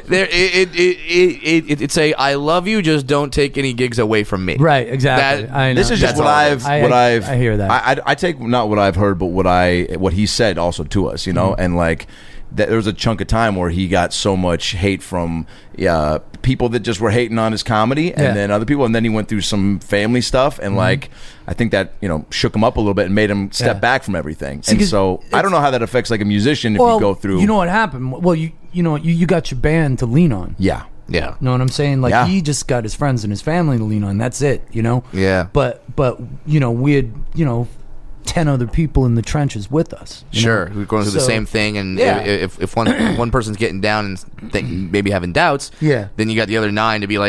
It's a I love you, just don't take any gigs away from me. Right, exactly. I know. This is just what I've. I hear that. I take not what I've heard, but what he said also to us. And like. There was a chunk of time where he got so much hate from people that just were hating on his comedy, and then other people, and then he went through some family stuff, and like I think that shook him up a little bit and made him step back from everything. And so I don't know how that affects like a musician if you go through. You know what happened? Well, you got your band to lean on. Yeah. Know what I'm saying? Like he just got his friends and his family to lean on. That's it. Yeah. But we had 10 other people in the trenches with us. Sure, who're going through the same thing, and if one person's getting down and maybe having doubts, then you got the other 9 to be like,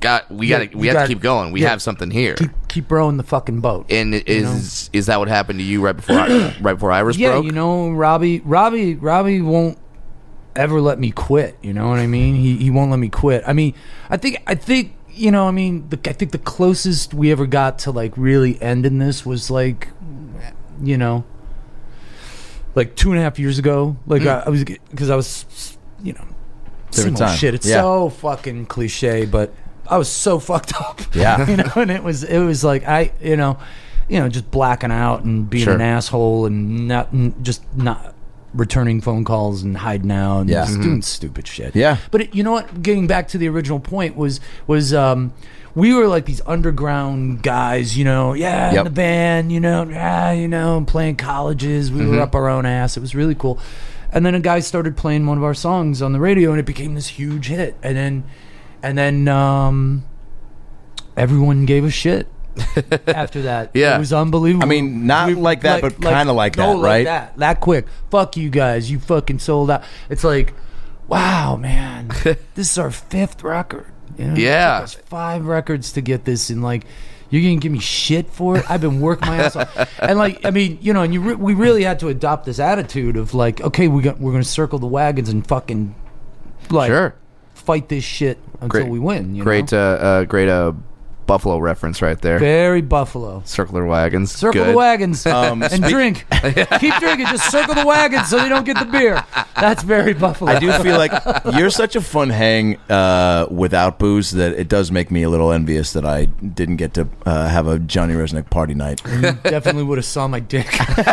we have to keep going. We yeah. have something here. Keep rowing the fucking boat. And is that what happened to you right before Iris yeah, broke? you know, Robbie won't ever let me quit. You know what I mean? He won't let me quit. I mean, I think you know, I mean, I think the closest we ever got to like really ending this was like, you know, like 2.5 years ago. Like I was, because I was, you know, same old shit. It's so fucking cliche, but I was so fucked up. Yeah. You know, and it was like you know, just blacking out and being Sure. an asshole and not returning phone calls and hiding out and just doing stupid shit. Yeah. But you know what? Getting back to the original point was we were like these underground guys, you know, in the band, you know, playing colleges. We were up our own ass. It was really cool. And then a guy started playing one of our songs on the radio, and it became this huge hit. And then everyone gave a shit after that. Yeah. It was unbelievable. I mean, not like that, but kinda like that, right? That quick. Fuck you guys. You fucking sold out. It's like, wow, man. This is our 5th record. You know? Yeah. It took us 5 records to get this, and like, you're gonna give me shit for it? I've been working my ass off. And like, I mean, you know, and we really had to adopt this attitude of like, okay, we're gonna circle the wagons and fucking like Sure. fight this shit until we win. You Great Buffalo reference right there. Very Buffalo. Circular wagons. Circle Good. the wagons and drink. Keep drinking. Just circle the wagons so they don't get the beer. That's very Buffalo. I do feel like you're such a fun hang without booze that it does make me a little envious that I didn't get to have a Johnny Resnick party night. You definitely would have saw my dick.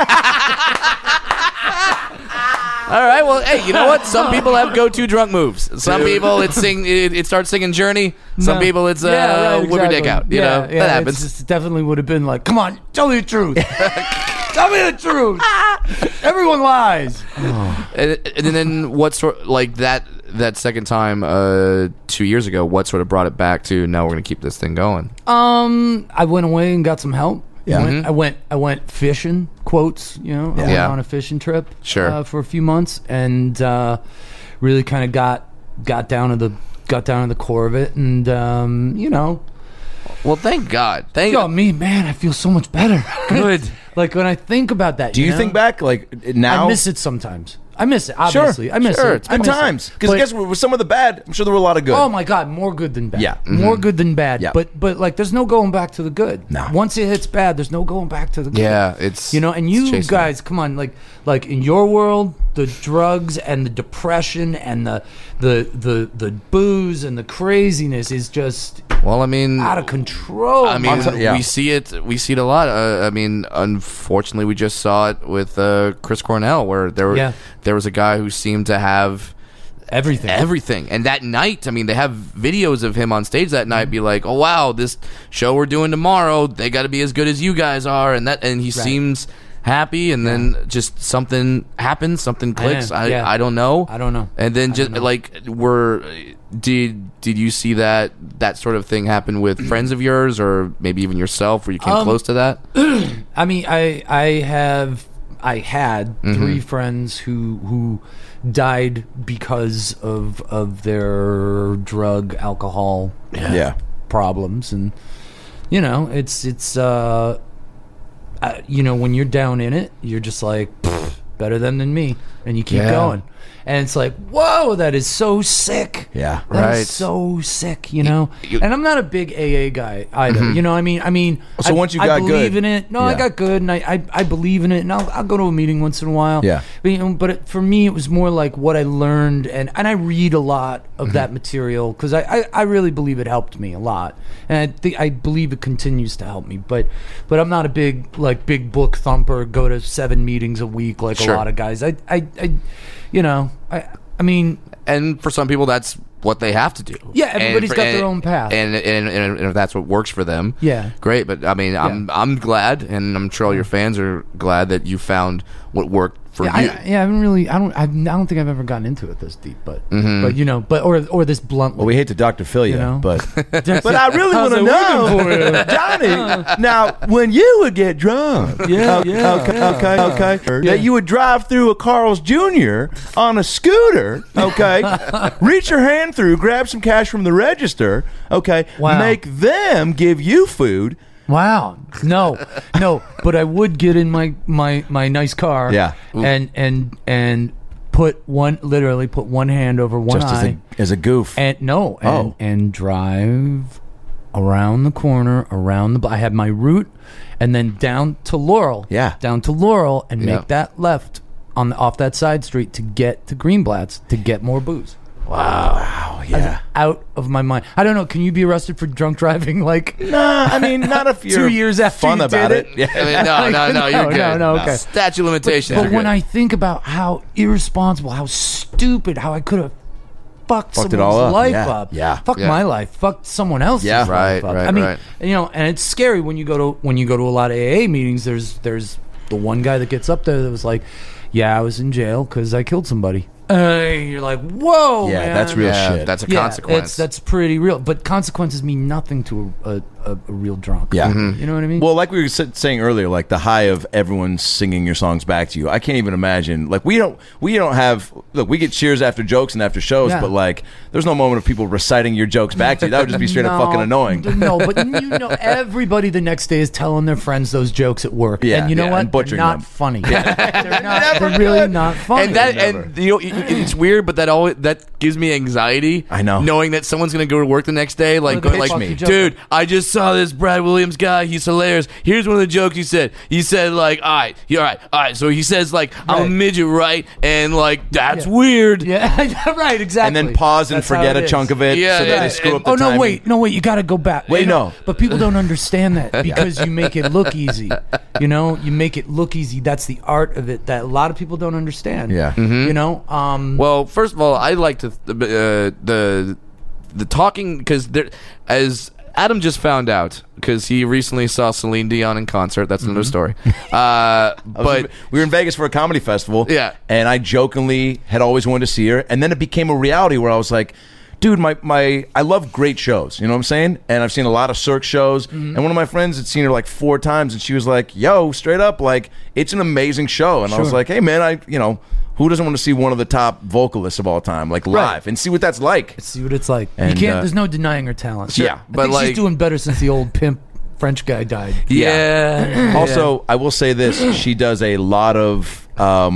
All right. Well, hey, you know what? Some people have go-to drunk moves. Some people it starts singing Journey. Some No. people it's right, whip your dick exactly. out. You know that happens. It definitely would have been like, come on, tell me the truth. Tell me the truth. Everyone lies. And then what sort like that second time 2 years ago? What sort of brought it back to now we're gonna keep this thing going? I went away and got some help. Yeah. I went fishing, quotes, you know. I went on a fishing trip Sure. For a few months and really kind of got down to the core of it, and you know. Well, thank God. Me, man, I feel so much better. Good. Like when I think about that. Do you know? think back like now? I miss it sometimes. I miss it, obviously. I miss sure. it. It's been I miss times. it. Because But- guess what? With some of the bad, I'm sure there were a lot of good. Oh my God, more good than bad. Yeah. More good than bad. Yeah. But like, there's no going back to the good. No. Once it hits bad, there's no going back to the good. Yeah, it's You know, and it's you chasing guys, come on, like in your world, the drugs and the depression and the booze and the craziness is just Well, I mean, out of control. I mean, yeah. we see it a lot. I mean, unfortunately, we just saw it with Chris Cornell, where there was a guy who seemed to have everything. And that night, I mean, they have videos of him on stage that night, be like, "Oh wow, this show we're doing tomorrow, they got to be as good as you guys are," and he seems happy, and then just something happens, something clicks. I don't know. And then just like did you see that sort of thing happen with friends of yours, or maybe even yourself, where you came close to that? I mean, I had 3 friends who died because of their drug alcohol problems, and you know, it's you know, when you're down in it, you're just like, better them than me, and you keep going. And it's like, whoa, that is so sick. Yeah. That is Right. so sick, you know. And I'm not a big AA guy either. You know, I mean, So once you got I believe good- in it. No, I Yeah. got good, and I believe in it, and I'll go to a meeting once in a while. Yeah. But, you know, for me, it was more like what I learned, and I read a lot of that material because I really believe it helped me a lot, and I believe it continues to help me. But I'm not a big book thumper. Go to 7 meetings a week like Sure. a lot of guys. I you know, I mean, And for some people, that's what they have to do. Yeah, everybody's got their own path. and if that's what works for them, Yeah. great. But I mean, I'm glad, and I'm sure all your fans are glad that you found what worked for you. I haven't really. I don't think I've ever gotten into it this deep, but you know, or this bluntly. Well, we hate to Dr. Phil you, You know? but But I really want to know, Johnny. Now, when you would get drunk, okay, that you would drive through a Carl's Jr. on a scooter, okay, reach your hand through, grab some cash from the register, okay, Wow. make them give you food. Wow. No. But I would get in my nice car. Yeah. And put one hand over one Just eye. as a goof. And drive around the corner, I had my route, and then down to Laurel. Yeah. Down to Laurel, and Yeah. make that left off that side street to get to Greenblatt's to get more booze. Wow, yeah. Out of my mind. I don't know. Can you be arrested for drunk driving? Like, Nah, I mean, not if you're 2 years after fun you about did it. I mean, no, you're good. No, okay. Statute of limitations. But you're when good. I think about how irresponsible, how stupid, how I could have fucked Fucked it someone's all up. life Yeah. up. Yeah. Fuck Yeah. my life. Fuck someone else's Yeah. life Right, up. right, I mean, right. you know, and it's scary when you go to a lot of AA meetings. There's the one guy that gets up there that was like, "Yeah, I was in jail because I killed somebody." You're like, "Whoa, Yeah, man." that's real Yeah, shit. that's a Yeah, consequence. That's pretty real. But consequences mean nothing to a real drunk. Yeah. You know what I mean? Well, like we were saying earlier, like the high of everyone singing your songs back to you. I can't even imagine. Like we don't have. Look, we get cheers after jokes and after shows, Yeah. but like, there's no moment of people reciting your jokes back to you. That would just be straight up fucking annoying. No, but you know, everybody the next day is telling their friends those jokes at work. Yeah, And you know yeah, what? and butchering They're not them. funny. They're really not funny. and that Never. and you know it's weird, but that gives me anxiety. I know. knowing that someone's gonna go to work the next day, like Or going they like, fuck your joke dude, up. I just saw this Brad Williams guy. He's hilarious. Here's one of the jokes he said. He said like, all right. So he says like, I'm a Right. midget, right? And like that's Yeah. weird. yeah, right, exactly. And then pause and That's how forget it a is. chunk of it, Yeah, so that yeah, they screw and- up the Oh no! timing. Wait! You got to go back. Wait, You know, no. But people don't understand that because you make it look easy. You know, you make it look easy. That's the art of it that a lot of people don't understand. Yeah. You know. Well, first of all, I like to the talking because there, as Adam just found out because he recently saw Celine Dion in concert. That's another story. But we were in Vegas for a comedy festival. Yeah. And I jokingly had always wanted to see her. And then it became a reality where I was like, dude, I love great shows. You know what I'm saying? And I've seen a lot of Cirque shows. And one of my friends had seen her like 4 times. And she was like, yo, straight up, like, it's an amazing show. And I was Sure. like, hey, man, who doesn't want to see one of the top vocalists of all time, like live, Right. and see what that's like? See what it's like. And, you can't. uh, There's no denying her talent. Yeah, I but think like- she's doing better since the old pimp French guy died. yeah. Also, I will say this: she does a lot of,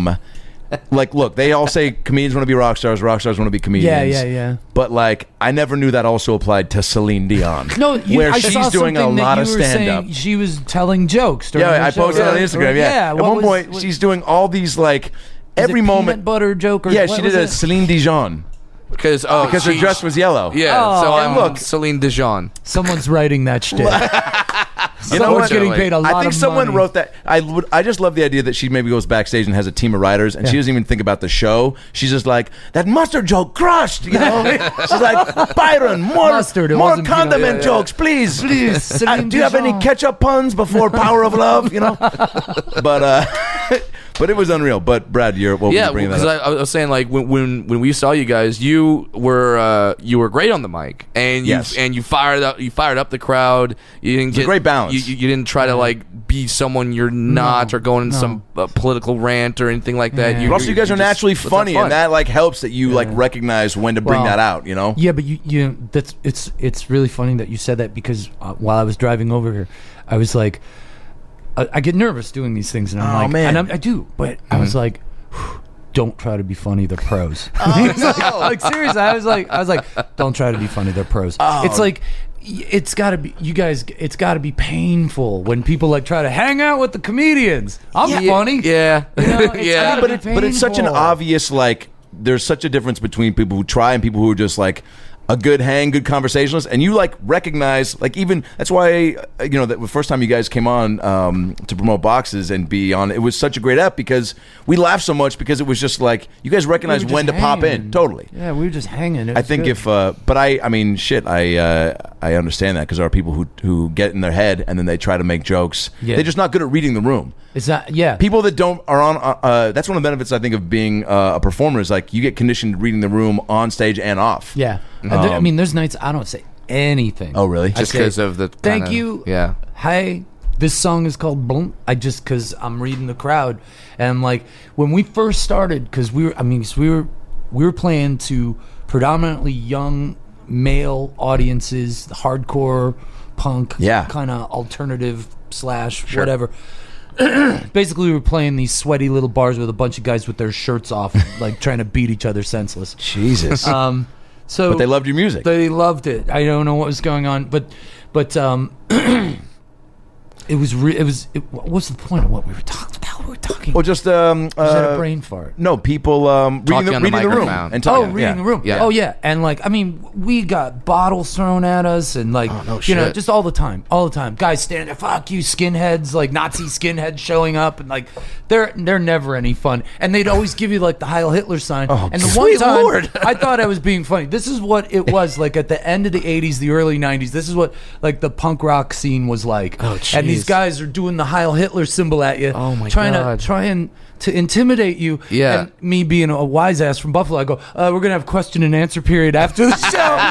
like, look, they all say comedians want to be rock stars want to be comedians. Yeah. But like, I never knew that also applied to Celine Dion. No, where I she's saw doing a something that lot you of were stand up. saying She was telling jokes. During Yeah, her I show, posted it on right? Instagram. Yeah, at what one was- point, what- she's doing all these like was every it moment. peanut butter joke. Or Yeah, what she was did a it? Celine Dijon Because because her she- dress was yellow. Yeah. Oh, so and I'm look- Celine Dijon. Someone's writing that shit. You know Someone's what? getting paid a lot I think of someone money. wrote that. I just love the idea that she maybe goes backstage and has a team of writers, and she doesn't even think about the show. She's just like, that mustard joke crushed. You know, she's like, Byron, more Mustard, it more wasn't peanut. condiment Yeah. jokes, please. Please, Celine do you have any Dijon. ketchup puns before Power of Love? You know, but but it was unreal. But Brad, what were Yeah, you bringing because that up? I was saying like when we saw you guys, you were great on the mic, and Yes. you fired up the crowd. You didn't get a great balance. You didn't try to like be someone you're not, or go into some political rant or anything like that. Yeah. But also, you guys are just- naturally let's have funny, fun. and that like helps that you like recognize when to bring Well, that out. You know, Yeah, but it's really funny that you said that because while I was driving over here, I was like, I get nervous doing these things, and I'm Oh, like, man. and I do, but I was like, don't try to be funny. They're pros. like seriously, I was like, don't try to be funny. They're pros. It's like. It's got to be you guys. It's got to be painful when people like try to hang out with the comedians. I'm funny. Yeah, You know, it's yeah. gotta be but it's such an painful. obvious like. There's such a difference between people who try and people who are just like a good good conversationalist, and you like recognize like even that's why that the first time you guys came on to promote Boxes and be on, it was such a great ep because we laughed so much because it was just like you guys recognized We were when to just pop in hanging. totally. Yeah, we were just hanging. It I was think good. if but I mean shit I understand that because there are people who get in their head and then they try to make jokes. Yeah. They're just not good at reading the room. Is that People that don't are on. That's one of the benefits I think of being a performer is like you get conditioned reading the room on stage and off. Yeah. I mean, there's nights I don't say anything. Oh, really? Just say, because of the thank you. Yeah. Hey, this song is called Boom. Because I'm reading the crowd, and like when we first started, because we were playing to predominantly young male audiences, hardcore punk, kind of alternative / whatever. Basically, we were playing these sweaty little bars with a bunch of guys with their shirts off, like trying to beat each other senseless. Jesus. But they loved your music. They loved it. I don't know what was going on, but it was. What was the point of what we were talking about? We were talking. Well, just was that a brain fart? No, people reading the room microphone. and Oh, talking. reading the room. Yeah. Oh, yeah. And like, I mean, we got bottles thrown at us, and like, no you know, shit. just all the time. Guys standing there, fuck you, skinheads, like Nazi skinheads showing up, and like, they're never any fun. And they'd always give you like the Heil Hitler sign. And the one sweet time, Lord. I thought I was being funny. This is what it was like at the end of the '80s, the early '90s. This is what like the punk rock scene was like. Oh, and these jeez. guys are doing the Heil Hitler symbol at you. Oh, my trying God. to intimidate you. Yeah. And me being a wise ass from Buffalo, I go, we're going to have question and answer period after the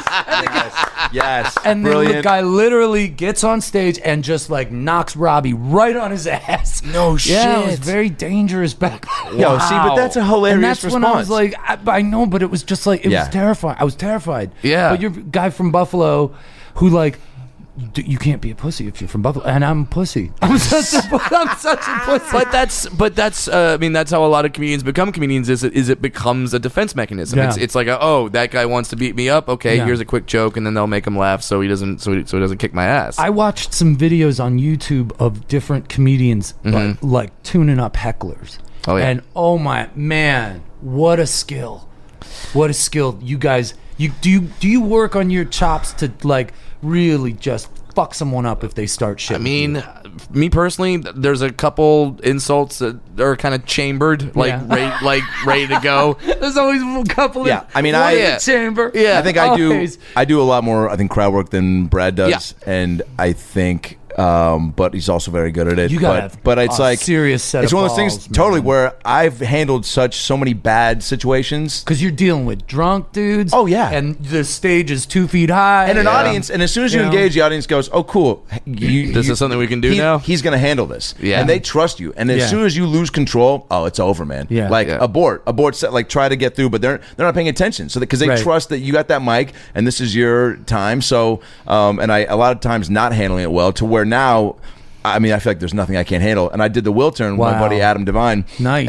show. Yes. And then Brilliant. the guy literally gets on stage and just like knocks Robbie right on his ass. No Yeah, it was shit. very dangerous back then. Yo, see, but that's a hilarious And that's response. when I was like, I know, but it was just like, it Yeah. was terrifying. I was terrified. Yeah. But you're a guy from Buffalo who like, you can't be a pussy if you're from Buffalo, and I'm a pussy. I'm such a pussy. But that's I mean that's how a lot of comedians become comedians is it becomes a defense mechanism. Yeah. It's like that guy wants to beat me up. Okay, Yeah. here's a quick joke, and then they'll make him laugh so he doesn't kick my ass. I watched some videos on YouTube of different comedians like tuning up hecklers. Oh, yeah. And oh my man, what a skill! What a skill! You guys, do you work on your chops to like really just fuck someone up if they start shit? I mean, me personally, there's a couple insults that are kind of chambered, like ready to go. there's always a couple. Yeah, I mean, one in Yeah. the chamber. Yeah. I think I do. Always. I do a lot more. I think crowd work than Brad does, Yeah. and I think. But he's also very good at it. You gotta have but it's a like serious set It's of one of those balls, things totally man. where I've handled so many bad situations. Because you're dealing with drunk dudes. Oh, yeah. And the stage is 2 feet high. And an audience, and as soon as you You know? engage, the audience goes, "Oh, cool! This is something we can do now?" He's going to handle this." Yeah. And they trust you. And as Yeah. soon as you lose control, oh, it's over, man. Yeah. Like Yeah. abort, set, like try to get through, but they're not paying attention. So because they Right. trust that you got that mic and this is your time. So and I a lot of times not handling it well to where now. I mean, I feel like there's nothing I can't handle. And I did the Will turn with my Wow. buddy Adam Devine. Nice.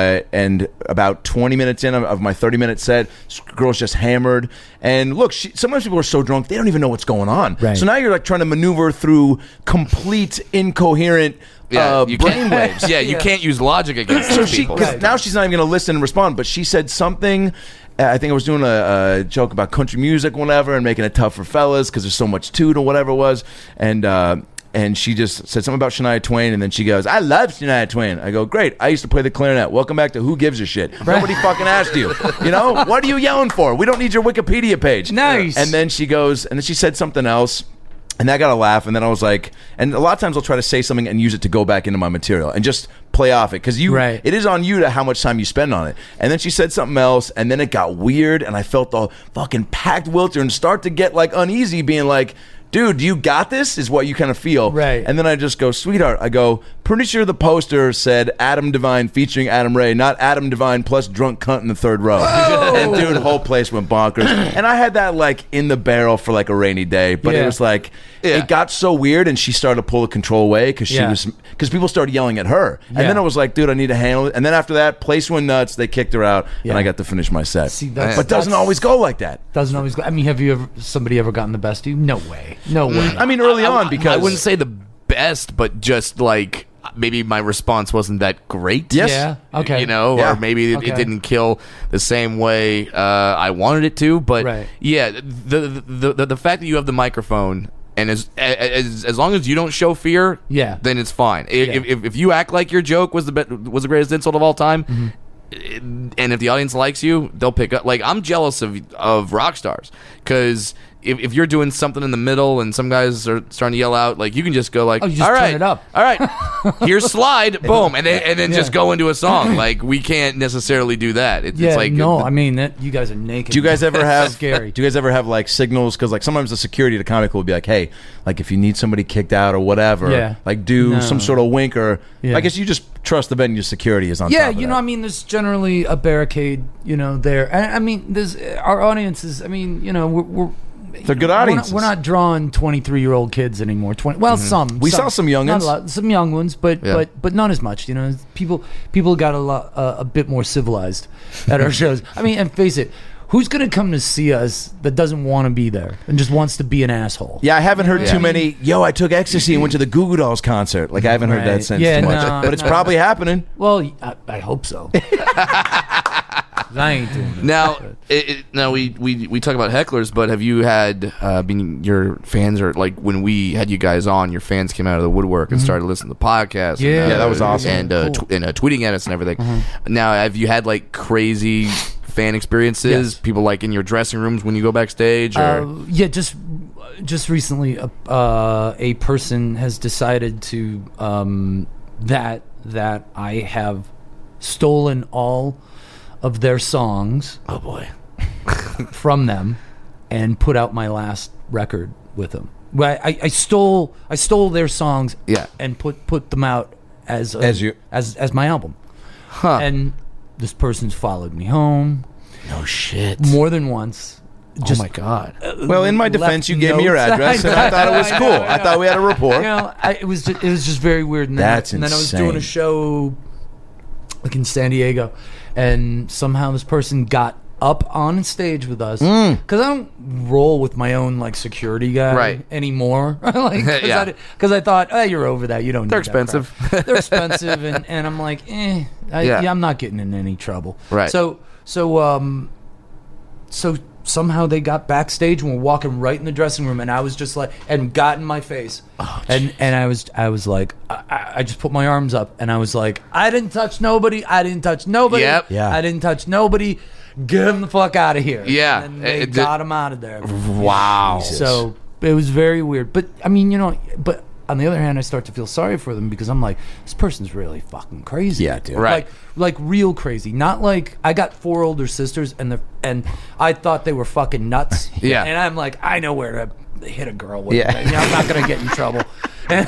And about 20 minutes in of my 30-minute set, girl's just hammered. And look, sometimes people are so drunk they don't even know what's going on. Right. So now you're like trying to maneuver through complete incoherent You can't- brainwaves. Yeah, you can't use logic against So those people. now she's not even going to listen and respond. But she said something. I think I was doing a joke about country music, whatever, and making it tough for fellas because there's so much toot or whatever it was. And she just said something about Shania Twain, and then she goes, "I love Shania Twain." I go, "Great! I used to play the clarinet. Welcome back to Who Gives a Shit. Nobody fucking asked you. You know what are you yelling for? We don't need your Wikipedia page." Nice. And then she goes, and then she said something else. And I got a laugh, and then I was like, and a lot of times I'll try to say something and use it to go back into my material and just play off it because Right. it is on you to how much time you spend on it. And then she said something else, and then it got weird, and I felt the fucking packed Wiltern start to get like uneasy, being like, "Dude, you got this," is what you kind of feel. Right. And then I just go, "Sweetheart," I go, "Pretty sure the poster said Adam Devine featuring Adam Ray, not Adam Devine plus drunk cunt in the third row." And dude, the whole place went bonkers. And I had that like in the barrel for like a rainy day, but Yeah. it was like, Yeah. it got so weird, and she started to pull the control away because Yeah. people started yelling at her. And Yeah. then I was like, dude, I need to handle it. And then after that, place went nuts. They kicked her out, Yeah. and I got to finish my set. See, that's- but doesn't that's- always go like that. Doesn't always go. I mean, have somebody ever gotten the best of you? No way. No way. I mean, early on, because I wouldn't say the best, but just like maybe my response wasn't that great. Yes. Yeah. Okay. You know, Yeah. or maybe Okay. it didn't kill the same way I wanted it to. But Right. yeah, the fact that you have the microphone and as long as you don't show fear, Yeah. then it's fine. If you act like your joke was the greatest insult of all time. and if the audience likes you, they'll pick up. Like, I'm jealous of rock stars because if you're doing something in the middle and some guys are starting to yell out, like, you can just go like, you just all right, turn it up. all right, here's Slide, boom, and then just go into a song. Like, we can't necessarily do that. It's like I mean, you guys are naked. Do you guys ever have scary? Do you guys ever have like signals? Because like sometimes the security at a comic will be like, "Hey, like if you need somebody kicked out or whatever, Yeah. like do some sort of wink or." Yeah. I guess you just trust the venue security is on. Yeah, top of you know, that. I mean, there's generally a barricade, there. I mean, there's our audiences. I mean, we're They're good audiences. We're not drawing 23-year-old kids anymore. Some. We saw some youngins. Not a lot, some young ones, but not as much. People got a bit more civilized at our shows. I mean, and face it, who's gonna come to see us that doesn't want to be there and just wants to be an asshole? Yeah, I haven't heard too many. Yo, I took ecstasy and went to the Goo Goo Dolls concert. Like I haven't heard that Right. since Yeah, too much, no, but it's no. probably happening. Well, I hope so. I ain't doing it. Now, we talk about hecklers, but have you had your fans, or like when we had you guys on, your fans came out of the woodwork and started listening to the podcast? Yeah. Yeah, that was awesome. And tweeting at us and everything. Now, have you had like crazy fan experiences? Yes. People like in your dressing rooms when you go backstage, or Just recently, a person has decided to that I have stolen all of their songs. oh boy, from them and put out my last record with them. Well, I stole their songs, Yeah. and put them out as my album. huh? And this person's followed me home No shit. more than once. Oh my god. Well, in my left defense, you gave me your notes. address, and I thought it was I cool. know. I thought we had a rapport. It was just very weird. And then, That's and then I was insane. doing a show like in San Diego, and somehow this person got up on stage with us because I don't roll with my own like security guy Right. anymore. Yeah. Because I thought, oh, you're over that. You don't. They're need that crap." expensive. They're expensive, and I'm like, Yeah. I'm not getting in any trouble. Right. So somehow they got backstage and were walking right in the dressing room, and I was just like, and got in my face, and I was like, I just put my arms up, and I was like, I didn't touch nobody. Yep. Yeah. I didn't touch nobody. Get him the fuck out of here. Yeah. And they It- got him out of there. Wow. So it was very weird. But I mean, but on the other hand, I start to feel sorry for them because I'm like, this person's really fucking crazy. Yeah, dude. Right. Like real crazy. Not like I got 4 older sisters and I thought they were fucking nuts. Yeah. And I'm like, I know where to hit a girl with. Yeah. it. I'm not gonna get in trouble. And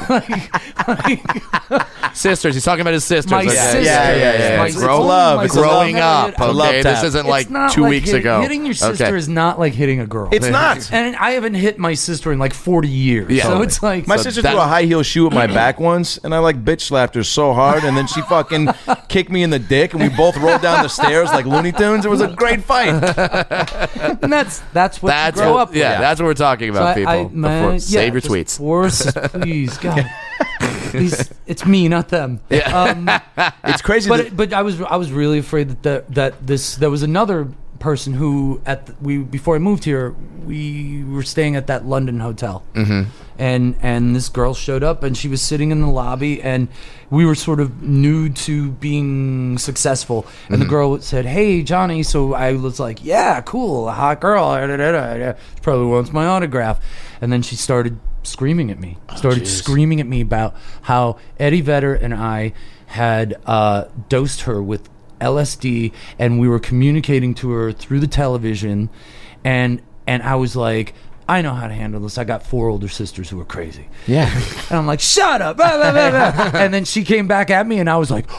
Sisters. He's talking about his sisters. my okay. sisters. yeah. My It's sisters- love. my It's sisters- Growing up. It's a love Okay. This tap. isn't It's like not 2 like weeks hit- ago. Hitting your sister Okay. is not like hitting a girl. It's not. And I haven't hit my sister in like 40 years. Yeah. So Totally. it's like My So sister that- threw a high heel shoe at my back once, and I like bitch slapped her so hard, and then she fucking kicked me in the dick, and we both rolled down the stairs like Looney Tunes. It was a great fight. and that's what That's you grow what, up with. yeah, that's what we're talking about, people. Save your just tweets. Please, God. Please, it's me, not them. It's crazy. that- But I was really afraid that there was another person who before I moved here, we were staying at that London hotel, and this girl showed up, and she was sitting in the lobby, and we were sort of new to being successful, and the girl said, "Hey, Johnny," so I was like, "Yeah, cool, a hot girl, she probably wants my autograph," and then she started screaming at me, screaming at me about how Eddie Vedder and I had dosed her with LSD, and we were communicating to her through the television, and I was like, I know how to handle this. I got 4 older sisters who are crazy. yeah. And I'm like, shut up. Blah, blah, blah, blah. And then she came back at me, and I was like,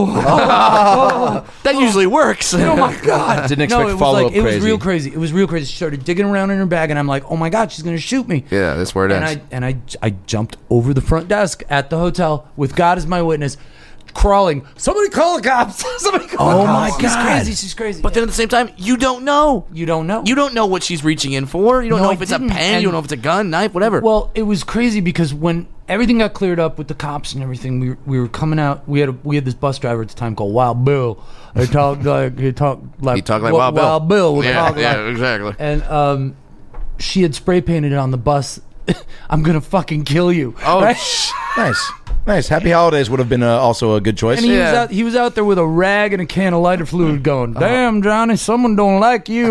That usually works. oh my God. Didn't expect no, it was follow-up like, it was crazy. real crazy. It was real crazy. She started digging around in her bag, and I'm like, oh my God, she's going to shoot me. Yeah, that's where it ends. And I jumped over the front desk at the hotel with God as my witness, crawling. Somebody call the cops. Somebody call the Oh cops. my God. She's crazy. But then at the same time, you don't know. you don't know. You don't know what she's reaching in for. You don't No, know I if it's a didn't. pen. You don't know if it's a gun, knife, whatever. Well, it was crazy because when everything got cleared up with the cops and everything, we were coming out. We had this bus driver at the time called Wild Bill. He talked like he talked like what Wild Bill. Wild Bill would yeah, talk yeah, like. exactly. And she had spray painted it on the bus. I'm gonna fucking kill you. Oh, Right? Nice. Nice. Happy Holidays would have been also a good choice. And Yeah. he was out there with a rag and a can of lighter fluid going, damn, Johnny, someone don't like you.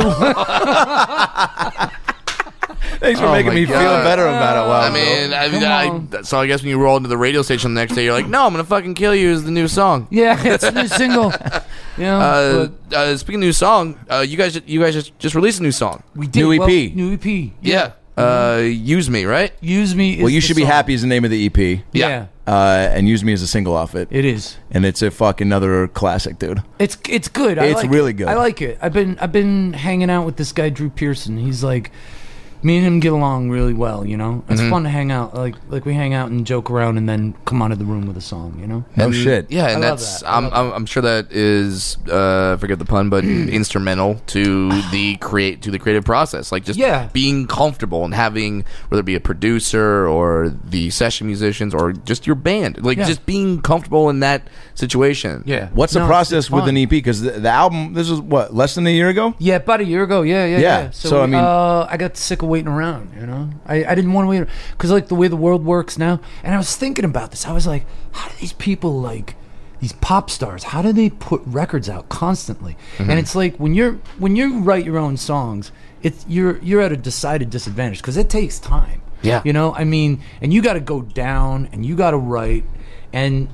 Thanks for Oh making my me feel God. better about it. Wow, So I guess when you roll into the radio station the next day, you're like, "No, I'm gonna fucking kill you" is the new song. Yeah, it's a new single. You know, but Speaking of new song, you guys just released a new song. we did. New EP. Well, new EP. Yeah. Use Me, right? Use Me is Well, You the Should Be song. Happy is the name of the EP. Yeah. And Use Me is a single off it. It is. And it's a fucking another classic, dude. It's good. I It's like really it. good. I like it. I've been hanging out with this guy Drew Pearson. He's like, me and him get along really well. You know, it's fun to hang out. Like we hang out and joke around, and then come out of the room with a song. You know. No shit. Yeah, and I love that's that. I love I'm sure that is forget the pun, but instrumental to the creative process. Like just Yeah. being comfortable and having whether it be a producer or the session musicians or just your band, like Yeah. just being comfortable in that situation. Yeah. What's the No, process it's with fun. an EP? Because the album, this was what, less than a year ago? Yeah, about a year ago. Yeah. So, I mean- I got sick of waiting around. You know, I didn't want to wait because like the way the world works now. And I was thinking about this. I was like, how do these people like these pop stars? How do they put records out constantly? And it's like when you write your own songs, you're at a decided disadvantage because it takes time. Yeah. You know, I mean, and you got to go down and you got to write and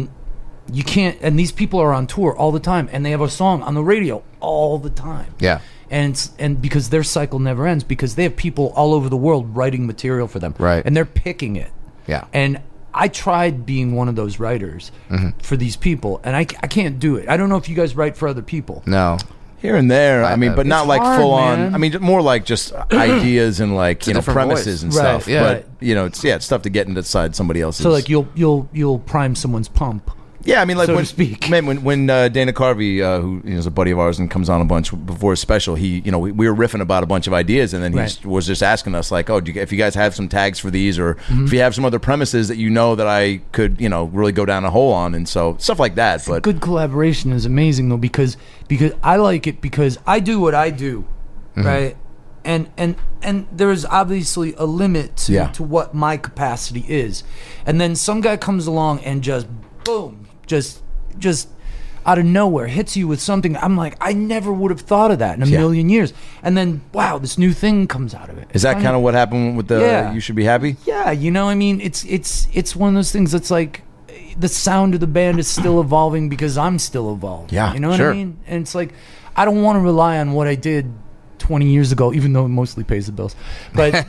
you can't. And these people are on tour all the time and they have a song on the radio all the time. Yeah. And because their cycle never ends because they have people all over the world writing material for them. Right. And they're picking it. Yeah. And I tried being one of those writers for these people, and I can't do it. I don't know if you guys write for other people. No. Here and there. I mean, but not It's like hard, full on. man. I mean, more like just ideas and like, a different premises voice. and Right, stuff. yeah. But, it's stuff to get inside somebody else's. So like you'll prime someone's pump. Yeah, I mean, like so when to speak. Man, when Dana Carvey, who is a buddy of ours and comes on a bunch before his special, we were riffing about a bunch of ideas, and then he was just asking us like, if you guys have some tags for these, or if you have some other premises that that I could really go down a hole on, and so stuff like that. But Good collaboration is amazing though because I like it because I do what I do, right? And there's obviously a limit to what my capacity is, and then some guy comes along and just boom. Just out of nowhere hits you with something. I'm like, I never would have thought of that in a million years. And then, wow, this new thing comes out of it. is that kind of what happened with the Yeah. You Should Be Happy? Yeah, I mean, it's one of those things that's like the sound of the band is still evolving because I'm still evolving. Yeah, you know what sure. I mean? And it's like I don't want to rely on what I did 20 years ago, even though it mostly pays the bills. But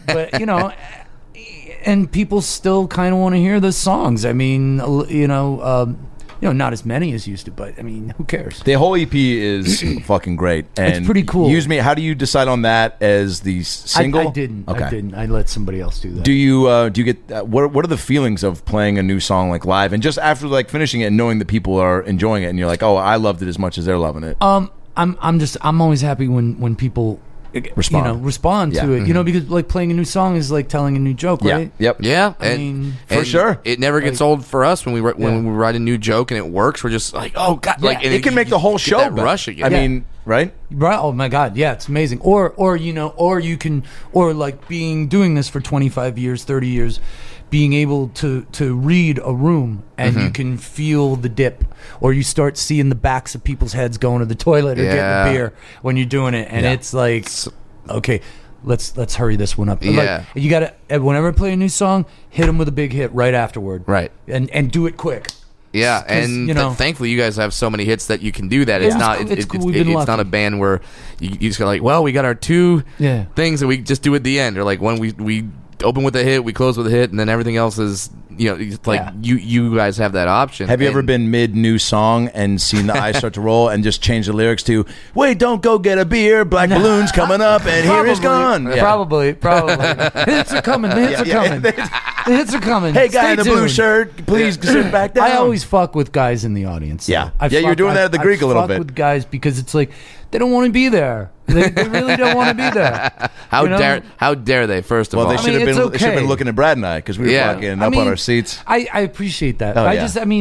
and people still kind of want to hear the songs. I mean, not as many as used to, but I mean, who cares? The whole EP is fucking great. And It's pretty cool. Use Me. How do you decide on that as the single? I didn't. Okay. I didn't. I let somebody else do that. Do you get what are the feelings of playing a new song like live, and just after like finishing it and knowing that people are enjoying it, and you're like, oh, I loved it as much as they're loving it? I'm always happy when people respond Yeah. to it. Because like playing a new song is like telling a new joke, Yeah. right? Yep. Yeah, I mean, and sure. it never gets old for us when we write a new joke and it works. We're just like, oh god, Yeah. like and It can make the whole show that better. rush again. I mean, right? Right. Oh my God. Yeah, it's amazing. Or you can like doing this for 25 years, 30 years, being able to read a room and you can feel the dip, or you start seeing the backs of people's heads going to the toilet or getting a beer when you're doing it, and it's like, okay, let's hurry this one up. Yeah. Like, you gotta whenever I play a new song, hit them with a big hit right afterward. Right. And do it quick. Yeah, 'Cause, and thankfully you guys have so many hits that you can do that. It's Yeah, not it's cool. We've been it's not lucky. a band where you just go like, well, we got our two Yeah. things that we just do at the end, or like when we open with a hit, we close with a hit, and then everything else is it's like you guys have that option. Have you ever And- been mid new song and seen the eyes start to roll and just change the lyrics to "Wait, don't go get a beer, black balloons coming up, and here is gone." Yeah. Probably. The hits are coming. The hits are coming. The hits are coming. Hey, guy Stay in the blue tuned. shirt, please sit back down. I always fuck with guys in the audience. Yeah. I Yeah, you're doing that at the Greek a little fuck bit. with guys because it's like they don't want to be there. They really don't want to be there. How You know? dare they? First of Well, all, they should have it's been okay. looking at Brad and I because we were Yeah. fucking up on our seats. I appreciate that. Oh, I yeah. just, I mean,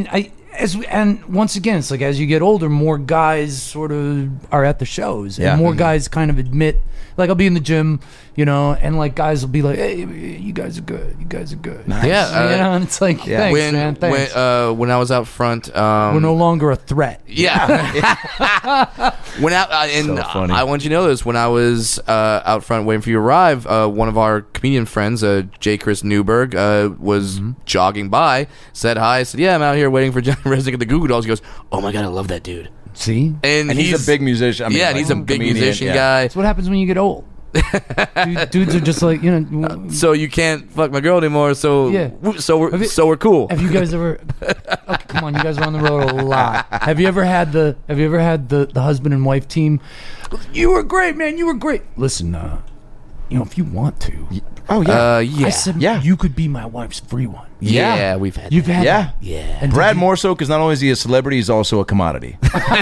And once again, it's like as you get older, more guys sort of are at the shows, and Yeah. more guys kind of admit. Like I'll be in the gym, and like guys will be like, "Hey, you guys are good. You guys are good." Yeah, and it's like, thanks, man. Thanks. when I was out front, We're no longer a threat. yeah. When out and So funny. I want you to know this. When I was out front waiting for you to arrive, one of our comedian friends, J. Chris Newberg, was jogging by, said hi. I said, "Yeah, I'm out here waiting for Johnny Resnick at the Goo Goo Dolls." He goes, "Oh my god, I love that dude." See, And he's a big musician. I mean, yeah, like, and he's a big comedian, musician yeah. guy. that's what happens when you get old. Dudes are just like So you can't fuck my girl anymore. So Yeah. so Have you- we're cool. Have you guys ever? Okay, come on, you guys are on the road a lot. Have you ever had the husband and wife team? You were great, man. You were great. Listen, if you want to, Oh yeah. Yeah. I said Yeah. you could be my wife's free one. yeah, we've had. You've had yeah. that. Yeah. And Brad did you- more so because not only is he a celebrity, he's also a commodity.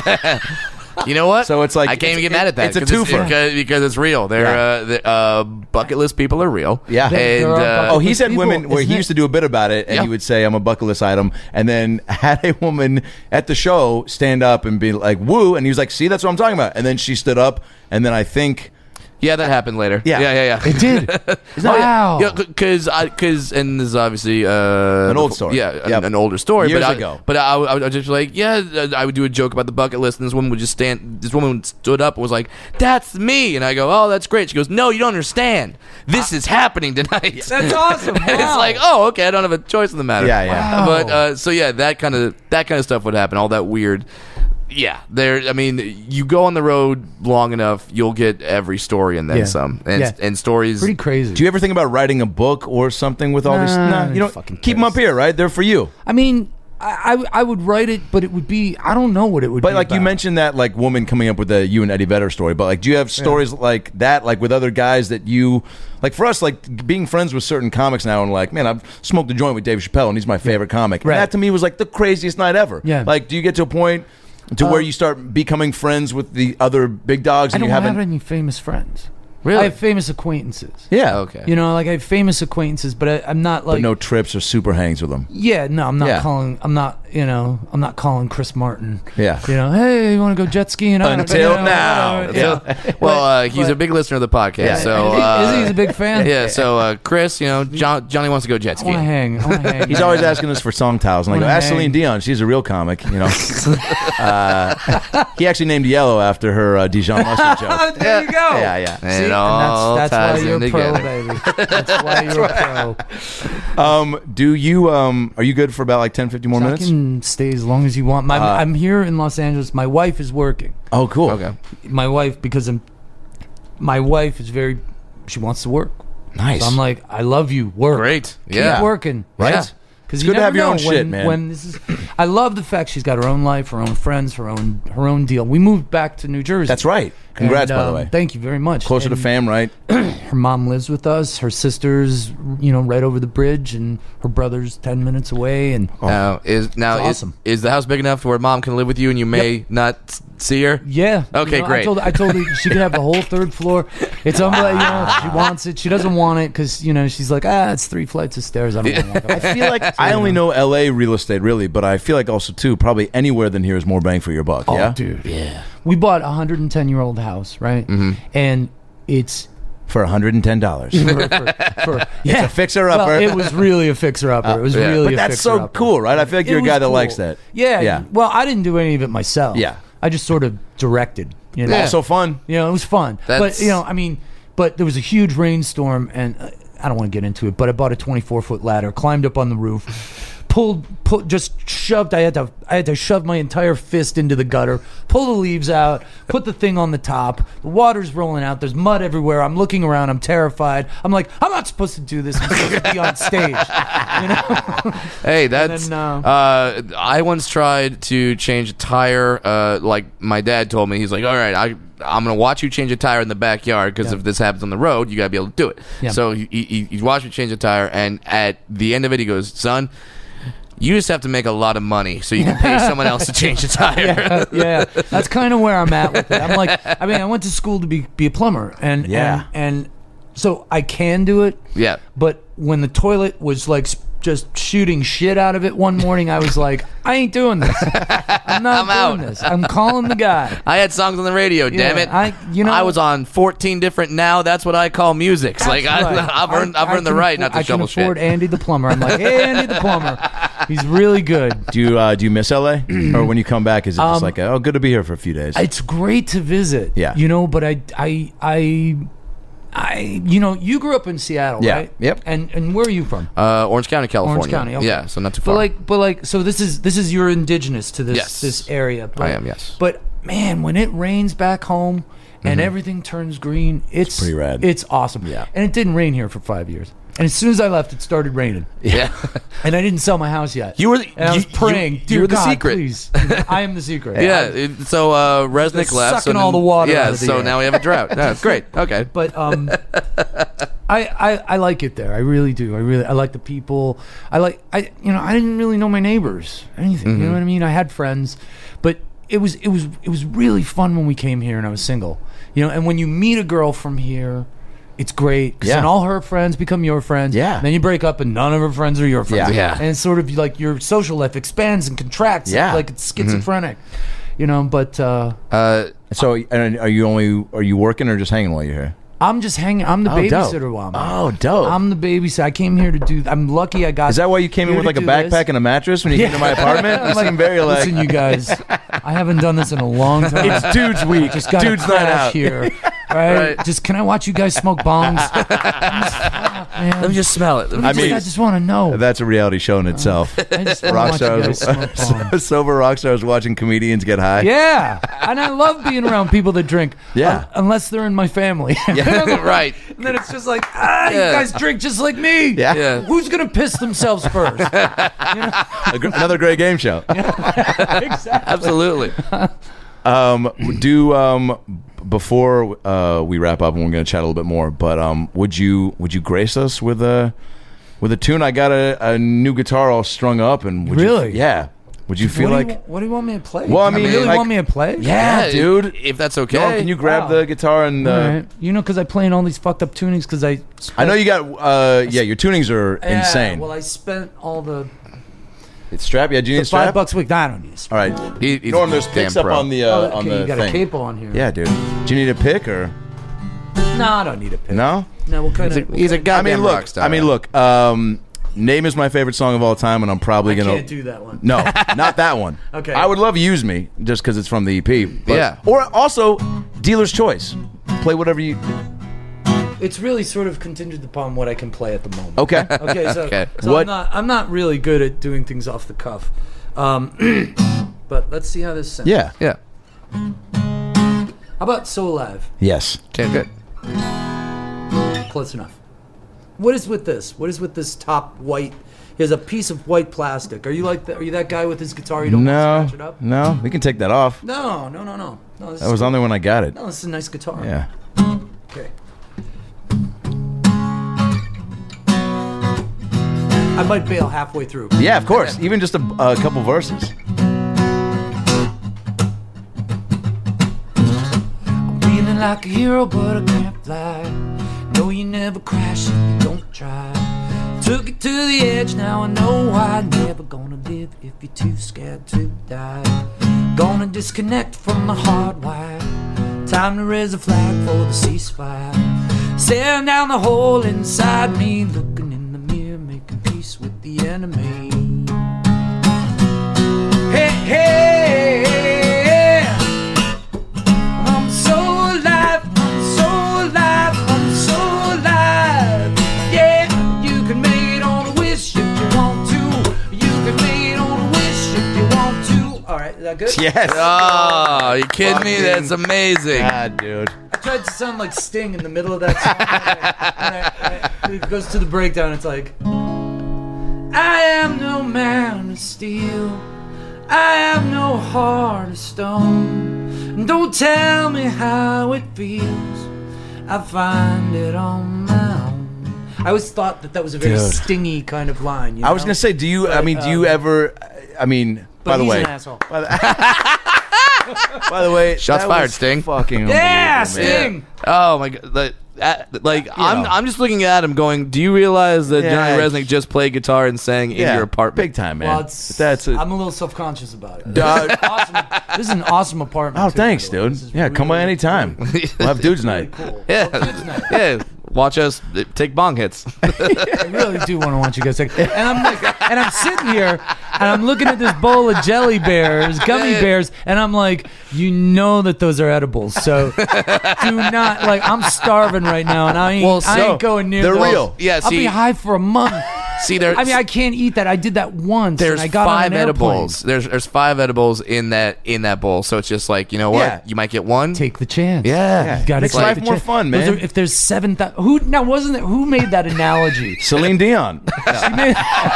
You know what? So it's like- I can't even get mad at that. it's a 'cause twofer. because it's real. They're bucket list people are real. Yeah. There and are bucket Oh, he list said people, women where isn't he it? used to do a bit about it, and Yeah. he would say, "I'm a bucket list item," and then had a woman at the show stand up and be like, "Woo!" and he was like, "See, that's what I'm talking about." And then she stood up, and then I think, yeah, that happened later. Yeah. yeah. It did. Wow. Yeah, because and this is obviously An old story. Yeah, Yep. an older story. Years but ago. But I would just be like, yeah, I would do a joke about the bucket list, and this woman would just stand. This woman stood up and was like, "That's me," and I go, "Oh, that's great." She goes, "No, you don't understand. This is happening tonight." That's awesome. And it's Wow. like, oh, okay, I don't have a choice in the matter. Yeah, yeah. Wow. But so yeah, that kind of stuff would happen. All that weird. Yeah, I mean, you go on the road long enough, you'll get every story and then Yeah. some, and Yeah. and stories. Pretty crazy. do you ever think about writing a book or something with all these? Nah, Nah, you don't fucking keep them up cares. here, right? They're for you. I mean, I would write it, but it would be I don't know what it would be. But like you about. mentioned that like woman coming up with the you and Eddie Vedder story, but like do you have stories like that, like with other guys that you like? For us, like being friends with certain comics now, and like, man, I've smoked a joint with Dave Chappelle, and he's my favorite comic. Right. And that to me was like the craziest night ever. Yeah. Like, do you get to a point to where you start becoming friends with the other big dogs, I and don't you have haven't? any famous friends. Really? I have famous acquaintances. Yeah. Okay. You know, like I have famous acquaintances, but I'm not like But no trips or super hangs with them. Yeah, no, I'm not Yeah. calling. I'm not calling Chris Martin. Yeah. You know, hey, you want to go jet skiing? I don't- Until you know, now. whatever. Yeah. Well, he's but- a big listener of the podcast, Yeah. so Is he? He's a big fan. yeah. So Chris, Johnny wants to go jet I want to skiing. hang. I want to hang. He's always asking us for song towels, and I go, Wanna ask hang. Celine Dion. She's a real comic, you know. He actually named Yellow after her Dijon mustard joke. There you go. Yeah, yeah. And it See, all and that's ties why you're in a pro, together. baby. That's why you're a pro. Do you are you good for about like 10, 15 more I minutes? can stay as long as you want. I'm here in Los Angeles. My wife is working. Oh, cool. Okay. My wife, my wife is very. She wants to work. Nice. So I'm like, I love you. Work. Great. Keep Yeah. working. Right? Yeah. Because It's you good to never have your know own shit, when, man. When this is, I love the fact she's got her own life, her own friends, her own deal. We moved back to New Jersey. That's right. Congrats, And, by the way. Thank you very much. Closer to And fam, right? Her mom lives with us. Her sister's, right over the bridge, and her brother's 10 minutes away. And Now It's awesome. is the house big enough where mom can live with you and you may not see her? yeah. Okay, great. I told her she could have the whole third floor. It's unbelievable. If she wants it. She doesn't want it because she's like, it's 3 flights of stairs. I don't want to walk up. I feel like I only know LA real estate really, but I feel like also too probably anywhere than here is more bang for your buck. Oh, Yeah, dude. Yeah. We bought a 110-year-old house, right? Mm-hmm. And it's for $110. for yeah. a fixer-upper. Well, it was really a fixer-upper. It was yeah. really But a that's so fixer-upper. cool, right? I feel like It you're a was guy that cool. likes that. Yeah. Yeah. Well, I didn't do any of it myself. Yeah. I just sort of directed. Yeah. Also fun. It was fun. That's- But there was a huge rainstorm, and I don't want to get into it, but I bought a 24-foot ladder, climbed up on the roof, just shoved. I had to shove my entire fist into the gutter, pull the leaves out, put the thing on the top. The water's rolling out. There's mud everywhere. I'm looking around. I'm terrified. I'm like, I'm not supposed to do this. I'm supposed to be on stage. Hey, that's. then, I once tried to change a tire. Like my dad told me, he's like, "All right, I'm gonna watch you change a tire in the backyard because if this happens on the road, you gotta be able to do it." Yeah. So he watched me change a tire, and at the end of it, he goes, "Son, you just have to make a lot of money so you can pay someone else to change the tire." Yeah, that's kind of where I'm at with it. I'm like, I went to school to be a plumber, and Yeah. and so I can do it. Yeah. But when the toilet was like just shooting shit out of it one morning. I was like, I ain't doing this. I'm not doing this. I'm calling the guy. I had songs on the radio. Damn it! I was on 14 different. Now that's what I call music. Like I've earned the right not to shovel shit. I can afford Andy the plumber. I'm like, hey, Andy the plumber. He's really good. Do you miss LA, or when you come back, is it just like, oh, good to be here for a few days? It's great to visit. Yeah. But you grew up in Seattle, Yeah. right? Yep. And where are you from? Orange County, California. Orange County, okay. Yeah, so not too far. But so this is you're indigenous to this Yes. this area. But, I am, yes. But man, when it rains back home and everything turns green, it's pretty rad. It's awesome. Yeah. And it didn't rain here for 5 years. And as soon as I left, it started raining. yeah. And I didn't sell my house yet. You were and I was praying, you dear were the God, secret. please. I am the secret. Yeah. So Resnick Just left. sucking all the water Yeah. out of the So air. now we have a drought. That's great. Okay. But I like it there. I really do. I like the people. I didn't really know my neighbors or anything. You know what I mean? I had friends, but it was really fun when we came here and I was single. And when you meet a girl from here, it's great because then all her friends become your friends. Yeah. Then you break up and none of her friends are your friends. Yeah. And it's sort of like your social life expands and contracts. Yeah. Like it's schizophrenic. But So, and are you working or just hanging while you're here? I'm just hanging. I'm the babysitter while I'm here. Oh, dope. I'm the babysitter. I came here to do. I'm lucky I got. Is that why you came in here with like to a do backpack this. and a mattress when you came to my apartment? You seem very like. Listen, you guys, I haven't done this in a long time. It's dude's week. Just got Dude's a night crash out. here. Right? Right. Just can I watch you guys smoke bongs? Man. Let me just smell it. I mean, I just want to know. That's a reality show in itself. I just want to watch you guys smoke bongs. Sober rock stars watching comedians get high. Yeah, and I love being around people that drink. Yeah. Unless they're in my family. Right. And then it's just like, you Yeah. guys drink just like me. Yeah. Yeah. Who's gonna piss themselves first? Another great game show. Absolutely. Before we wrap up, and we're going to chat a little bit more, but would you grace us with a tune? I got a new guitar all strung up, and would Really? would you feel like? What do you want me to play? Well, I mean, you really like- want me to play? Yeah, dude. If that's okay. No, can you grab Wow. the guitar and? All right. Because I play in all these fucked up tunings because I I know you got. Your tunings are insane. Well, I spent all the It's strap. Yeah, do you need a $5 strap? a week. I don't need a strap. All right. He's Norm, there's damn picks up pro. on the Okay, on the you got thing. a capo on here. Yeah, dude. Do you need a pick or No, I don't need a pick. no? No, what kind of? He's a I goddamn mean, rock look. star. I mean, look. Name is my favorite song of all time, and I'm probably I gonna. can't do that one. No, not that one. Okay. I would love Use Me just because it's from the EP. But, Yeah. Or also, Dealer's Choice. Play whatever you. It's really sort of contingent upon what I can play at the moment. Okay. Okay. So, Okay. so What- I'm not really good at doing things off the cuff. But let's see how this sounds. Yeah. Yeah. How about So Alive? Yes. Okay, good. Close enough. What is with this? What is with this top white? Here's a piece of white plastic. Are you like that? Are you that guy with his guitar? You don't No. want to scratch it up? No. We can take that off. No. This That is was only when I got it. No, this is a nice guitar. Yeah. Okay. I might bail halfway through. Yeah, of course. Even just a couple verses. I'm feeling like a hero, but I can't fly. No, you never crash if you don't try. Took it to the edge, now I know why. Never gonna live if you're too scared to die. Gonna disconnect from the hard wire. Time to raise a flag for the ceasefire. Staring down the hole inside me, looking in the mirror, making peace with the enemy. Hey, hey, I'm so alive, I'm so alive, I'm so alive. Yeah, you can make it on a wish if you want to. You can make it on a wish if you want to. All right, is that good? Yes. Oh, you kidding me? That's amazing. God, dude. I tried to sound like Sting in the middle of that song. And it goes to the breakdown. It's like, I am no man of steel. I have no heart of stone. Don't tell me how it feels. I find it on my own. I always thought that was a very Dude. stingy kind of line. You I was know? gonna say, do you? I mean, do you ever? I mean, But by the he's way, an asshole. by the way, Shots that fired, was Sting. Fucking Yeah, unbelievable, man. Sting. Oh my god. I'm just looking at him going, do you realize that Yeah. Johnny Resnick just played guitar and sang in your apartment? big time, man. Well, I'm I'm a little self-conscious about it. Dog. Awesome. This is an awesome apartment. Oh, too, thanks, by the way. dude. This is Yeah, come by really anytime. We'll have dudes night. cool. Yeah. Yeah. Watch us take bong hits. I really do want to watch you guys take. And I'm like, and I'm sitting here and I'm looking at this bowl of jelly bears, gummy bears, and I'm like, you know that those are edibles, so do not like. I'm starving right now, and I ain't going near. they're those. real. Yeah, I'll be see- high for a month. See, there. I mean, I can't eat that. I did that once. There's and I got 5 on an airplane. edibles. There's 5 edibles in that bowl. So it's just like, you know what? Yeah. You might get one. Take the chance. Yeah. You gotta Makes take life the more chance. fun, Those man. If there's 7,000, who made that analogy? Celine Dion. She made,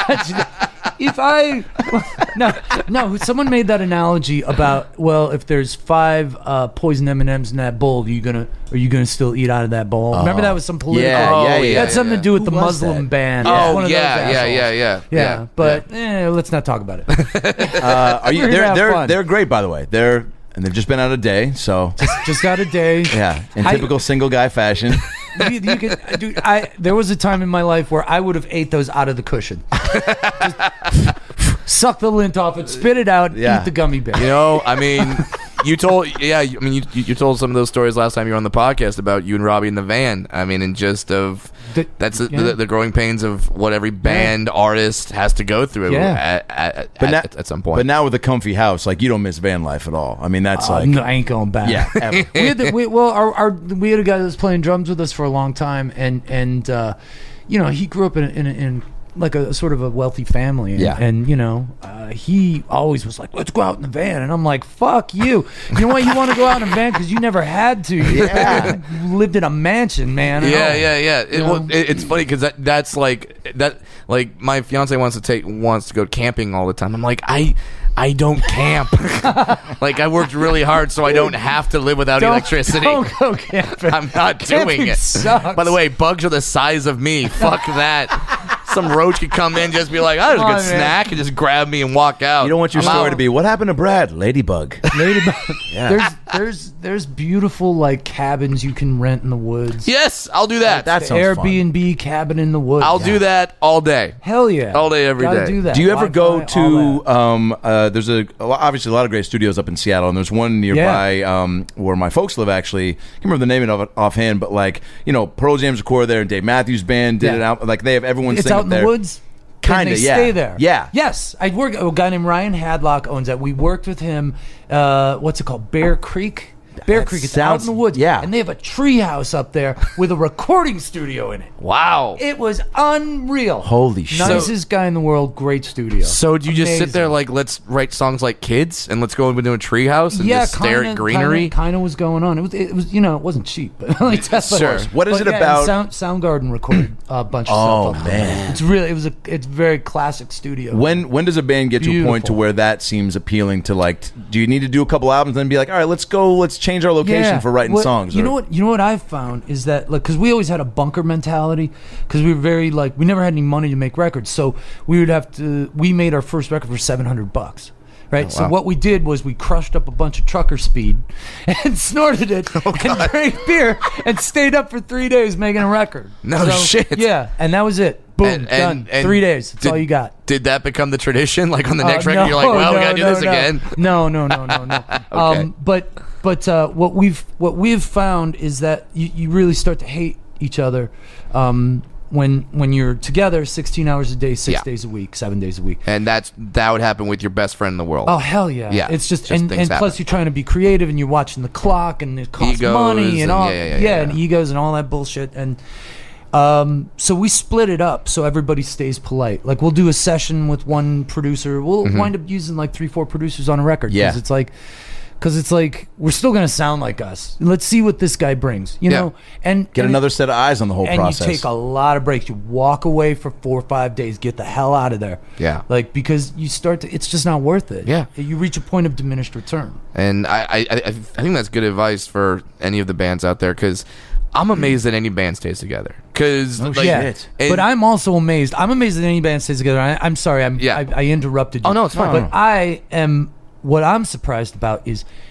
if I no, someone made that analogy about, well, if there's 5 poison M&Ms in that bowl, are you gonna still eat out of that bowl? Remember that was some political. Yeah, yeah, It had something to do with Who the was Muslim that? ban. Oh, One of those yeah. assholes. But let's not talk about it. Are you? We're here to have fun. They're great, by the way. They've just been out a day, so Just got a day. yeah, in I- typical single guy fashion. You can, dude, there was a time in my life where I would have ate those out of the cushion. Just suck the lint off it, spit it out, Yeah. eat the gummy bear. You know, I mean, you told some of those stories last time you were on the podcast about you and Robbie in the van. I mean, and just of that's the growing pains of what every band artist has to go through at some point. But now with a comfy house, like you don't miss van life at all. I mean, that's like No, I ain't going back. yeah, ever. we had we had a guy that was playing drums with us for a long time, and you know, he grew up in like a sort of a wealthy family, and, Yeah. and you know, he always was like, let's go out in the van, and I'm like, fuck you. You know why you want to go out in a van? Because you never had to. You lived in a mansion, man. Yeah. know? It's funny because that's like that. Like my fiance wants to go camping all the time. I'm like, I don't camp. Like I worked really hard so I don't have to live without electricity. Don't go camping. I'm not doing Camping it. sucks. By the way, bugs are the size of me. Fuck that. Some roach could come in, just be like, "Oh, there's a Come good on, man. snack," and just grab me and walk out. You don't want your I'm story out. to be what happened to Brad? Ladybug. Ladybug. Yeah. There's beautiful like cabins you can rent in the woods. Yes, I'll do that. That The sounds fun. Airbnb cabin in the woods. I'll do that all day. Hell yeah. All day, every Gotta day. do that. Do you ever go Wi-Fi, all to? that. There's obviously a lot of great studios up in Seattle, and there's one nearby where my folks live. Actually, I can't remember the name of it offhand, but like Pearl Jam's recorded there, and Dave Matthews Band did Yeah. it out. Like they have everyone It's sing out up in there. the woods. Kinda, And they yeah. stay there. Yeah. Yes, I work. A guy named Ryan Hadlock owns that. We worked with him. What's it called? Bear Creek. Bear That Creek. It's out in sounds- the woods. yeah. and they have a tree house up there with a recording studio in it. Wow. It was unreal. Holy shit. Nicest guy in the world. Great studio. So do you just sit Amazing. there like, let's write songs like kids and let's go into a treehouse and just stare at greenery? Kind of was going on. It was it wasn't cheap, but like that's Sure. What is it about- Soundgarden recorded a bunch of Oh, stuff. up man. there. It's very classic studio. When does a band get to a point to Beautiful. where that seems appealing to like? Do you need to do a couple albums and then be like, all right, let's change our location for writing songs? You know what I've found is that because we always had a bunker mentality because we were very like we never had any money to make records, so we made our first record for $700. Right, so what we did was we crushed up a bunch of trucker speed and snorted it and drank beer and stayed up for 3 days making a record. No shit. Yeah, and that was it. Boom, done. 3 days. That's all you got. Did that become the tradition? Like on the next record, No, you're like, well, we no, gotta do no, this no. again. No. Okay. But what we've found is that you really start to hate each other when you're together 16 hours a day, 6 Yeah. days a week, 7 days a week. And that would happen with your best friend in the world. Oh hell yeah! Yeah, it's just just and things plus happen. you're trying to be creative and you're watching the clock and it costs Egos money and and all yeah. and egos and all that bullshit and so we split it up so everybody stays polite. Like we'll do a session with one producer. We'll wind up using like 3-4 producers on a record Yeah. because it's like we're still gonna sound like us. Let's see what this guy brings, you know, and Get and another set of eyes on the whole and process. you take a lot of breaks. You walk away for 4 or 5 days. Get the hell out of there. Yeah. like because you start to. It's just not worth it. Yeah. you reach a point of diminished return. And I think that's good advice for any of the bands out there because I'm amazed that any band stays together. Because shit. But I'm also amazed. I'm amazed that any band stays together. I'm sorry. I interrupted you. Oh, no, it's fine. But I am. What I'm surprised about is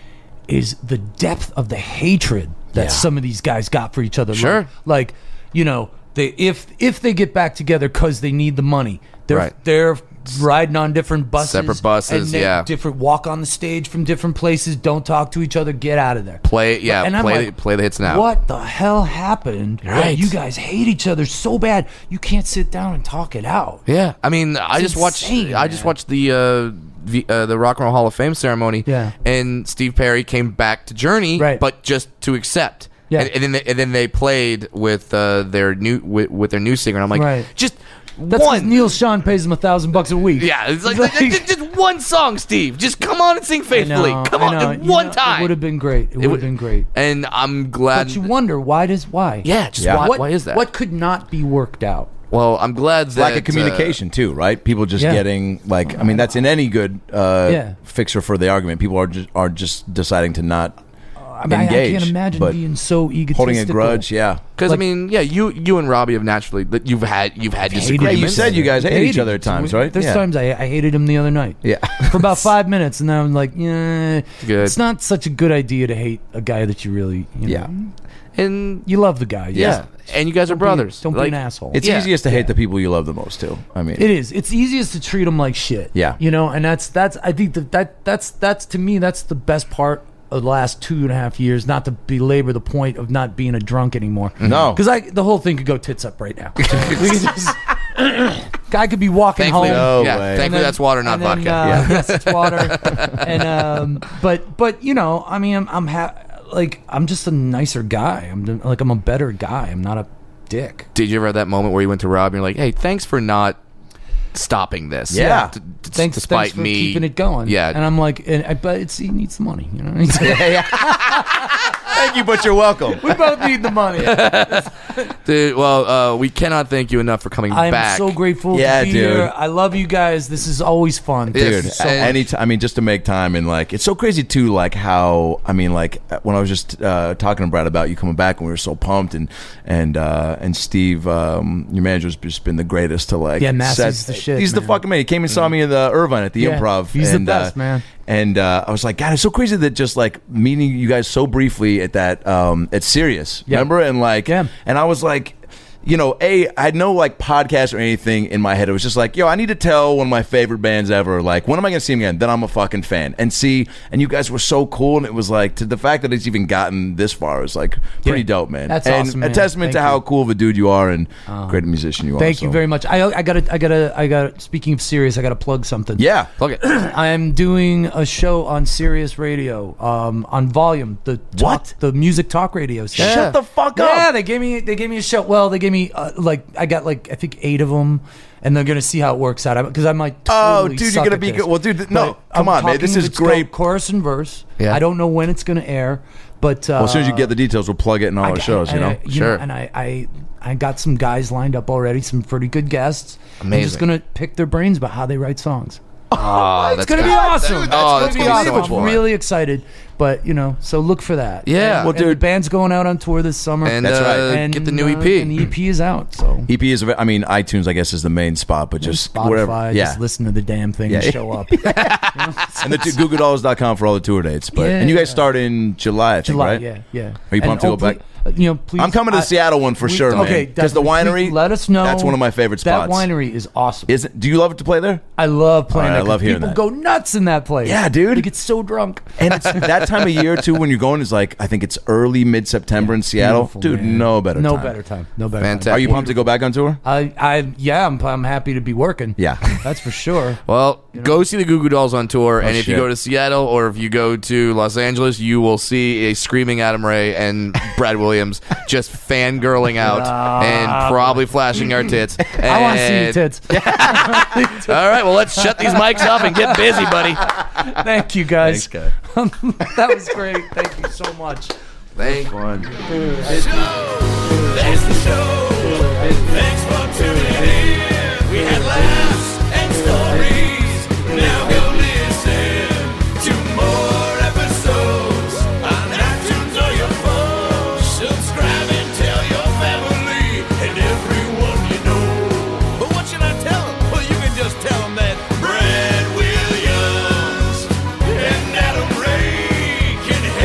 is the depth of the hatred that some of these guys got for each other. Sure. Like, you know, if they get back together because they need the money, they're riding on different buses, Separate buses, and they different walk on the stage from different places, don't talk to each other, get out of there. Play the hits now. What the hell happened? Right. You guys hate each other so bad you can't sit down and talk it out. Yeah, I mean, I just watched the Rock and Roll Hall of Fame ceremony. Yeah. And Steve Perry came back to Journey, but just to accept. Yeah. And then they played with their new singer. And I'm like, just That's 'cause one. Neil Sean pays him $1,000 a week. Yeah, it's like just one song, Steve. Just come on and sing faithfully. Come on, one time. It would have been great. It would have been great. And I'm glad. But you wonder why? Yeah, just why is that? What could not be worked out? Well, I'm glad that lack of communication too, right? People just getting like, I mean, that's in any good fixer for the argument. People are just deciding to not engage. I can't imagine being so egotistical. Holding a grudge, Because I mean, you and Robbie have naturally you've had disagreements. Yeah, you said you guys hate each other at times, right? There's times I hated him the other night. Yeah, for about 5 minutes, and then I'm like, Good. It's not such a good idea to hate a guy that you really, know, and you love the guy. Yeah, and you guys are brothers. Don't be an asshole. It's easiest to hate the people you love the most too. I mean, it is. It's easiest to treat them like shit. Yeah, and that's. I think that's to me that's the best part of the last 2.5 years. Not to belabor the point of not being a drunk anymore. No, because the whole thing could go tits up right now. We could just, guy could be walking thankfully, home. Thankfully, that's water, not vodka. Yes, it's water. And but I mean, I'm just a nicer guy. I'm a better guy. I'm not a dick. Did you ever have that moment where you went to Rob and you're like, "Hey, thanks for not stopping this. Yeah, thanks for me keeping it going. Yeah, and I'm like, but he needs the money. Thank you, but you're welcome. We both need the money. Dude, well, we cannot thank you enough for coming back. I'm so grateful to be here. I love you guys. This is always fun. Dude, anytime, I mean, just to make time, and like, it's so crazy too, like how, I mean, like when I was just talking to Brad about you coming back and we were so pumped, and Steve, your manager's just been the greatest to like, Massey's the shit. He's the fucking man. He came and saw me in the Irvine at the Improv. He's the best, man. And I was like, God, it's so crazy that just like meeting you guys so briefly at that at Sirius, remember? And like, and I was like, I had no like podcast or anything in my head. It was just like, I need to tell one of my favorite bands ever. Like, when am I going to see them again? Then I'm a fucking fan. And you guys were so cool. And it was like, to the fact that it's even gotten this far is like pretty dope, man. That's and awesome, man. A testament to how cool of a dude you are and great musician you are. Thank you very much. I gotta. Speaking of Sirius, I gotta plug something. Yeah, plug it. I'm doing a show on Sirius Radio, on Volume, the music talk radio station. Shut the fuck up. Yeah, they gave me a show. Well, they gave me I got I think 8 of them, and they're gonna see how it works out. Because I might. Totally dude, suck you're gonna at be this. good. Well, dude, no, But come I'm on, man. This talking- is it's great. called Chorus and Verse. Yeah. I don't know when it's gonna air, but Well, as soon as you get the details, we'll plug it in all our shows. Sure. And I got some guys lined up already, some pretty good guests. Amazing. I'm just gonna pick their brains about how they write songs. Oh, It's gonna be awesome. That's It's gonna be awesome. so I'm really excited, but so look for that. Yeah. And, Well, and dude, the band's going out on tour this summer, And That's right. and get the new EP. and the EP is out. So EP is, I mean, iTunes, I guess, is the main spot, but just Spotify, whatever. just listen to the damn thing and show up. And the GoogleDolls.com for all the tour dates. But and you guys start in July, I think, right? yeah. Are you pumped to go back? Please. I'm coming to the Seattle one for sure, man. Okay, Because the definitely. winery, Please let us know. That's one of my favorite spots. That winery is awesome. Do you love it to play there? I love playing All right, that. I love hearing people that. go nuts in that place. Yeah, dude. They get so drunk. And it's that time of year too when you're going is like, I think it's early mid-September in Seattle. Beautiful, Dude, man. no better time. No better Fantastic. time. Are you pumped to go back on tour? I'm happy to be working. Yeah. That's for sure. Well, go see the Goo Goo Dolls on tour, and if you shit. go to Seattle or if you go to Los Angeles, you will see a screaming Adam Ray and Brad Williams just fangirling out and probably flashing our tits. I want to see your tits. All right, well, let's shut these mics off and get busy, buddy. Thank you, guys. Thanks, guy. That was great. Thank you so much. Thank That's the show. Thanks for tuning in. We had laughs and stories. Now go listen to more episodes on iTunes or your phone. Subscribe and tell your family and everyone you know. But what should I tell them? Well, you can just tell them that Brad Williams and Adam Ray can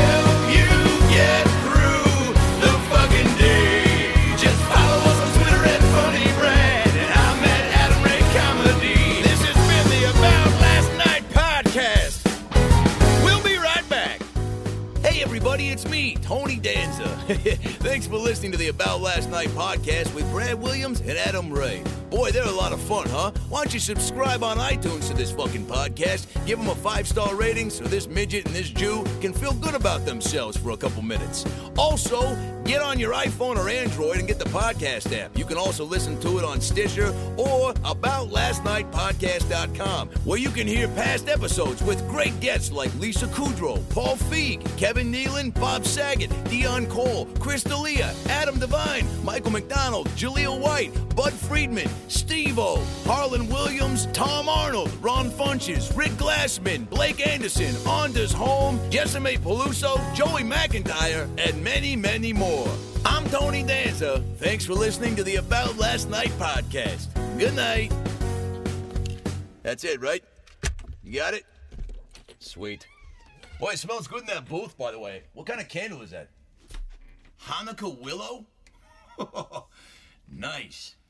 everybody, it's me, Tony Danza. Thanks for listening to the About Last Night podcast with Brad Williams and Adam Ray. Boy, they're a lot of fun, huh? Why don't you subscribe on iTunes to this fucking podcast, give them a 5-star rating so this midget and this Jew can feel good about themselves for a couple minutes. Also, get on your iPhone or Android and get the podcast app. You can also listen to it on Stitcher or aboutlastnightpodcast.com, where you can hear past episodes with great guests like Lisa Kudrow, Paul Feig, Kevin Nealon, Bob Saget, Dion Cole, Chris D'Elia, Adam Devine, Michael McDonald, Jaleel White, Bud Friedman, Steve-O, Harlan Williams, Tom Arnold, Ron Funches, Rick Glassman, Blake Anderson, Anders Holm, Jessime Peluso, Joey McIntyre, and many, many more. I'm Tony Danza. Thanks for listening to the About Last Night podcast. Good night. That's it, right? You got it? Sweet. Boy, it smells good in that booth, by the way. What kind of candle is that? Hanukkah willow? Nice.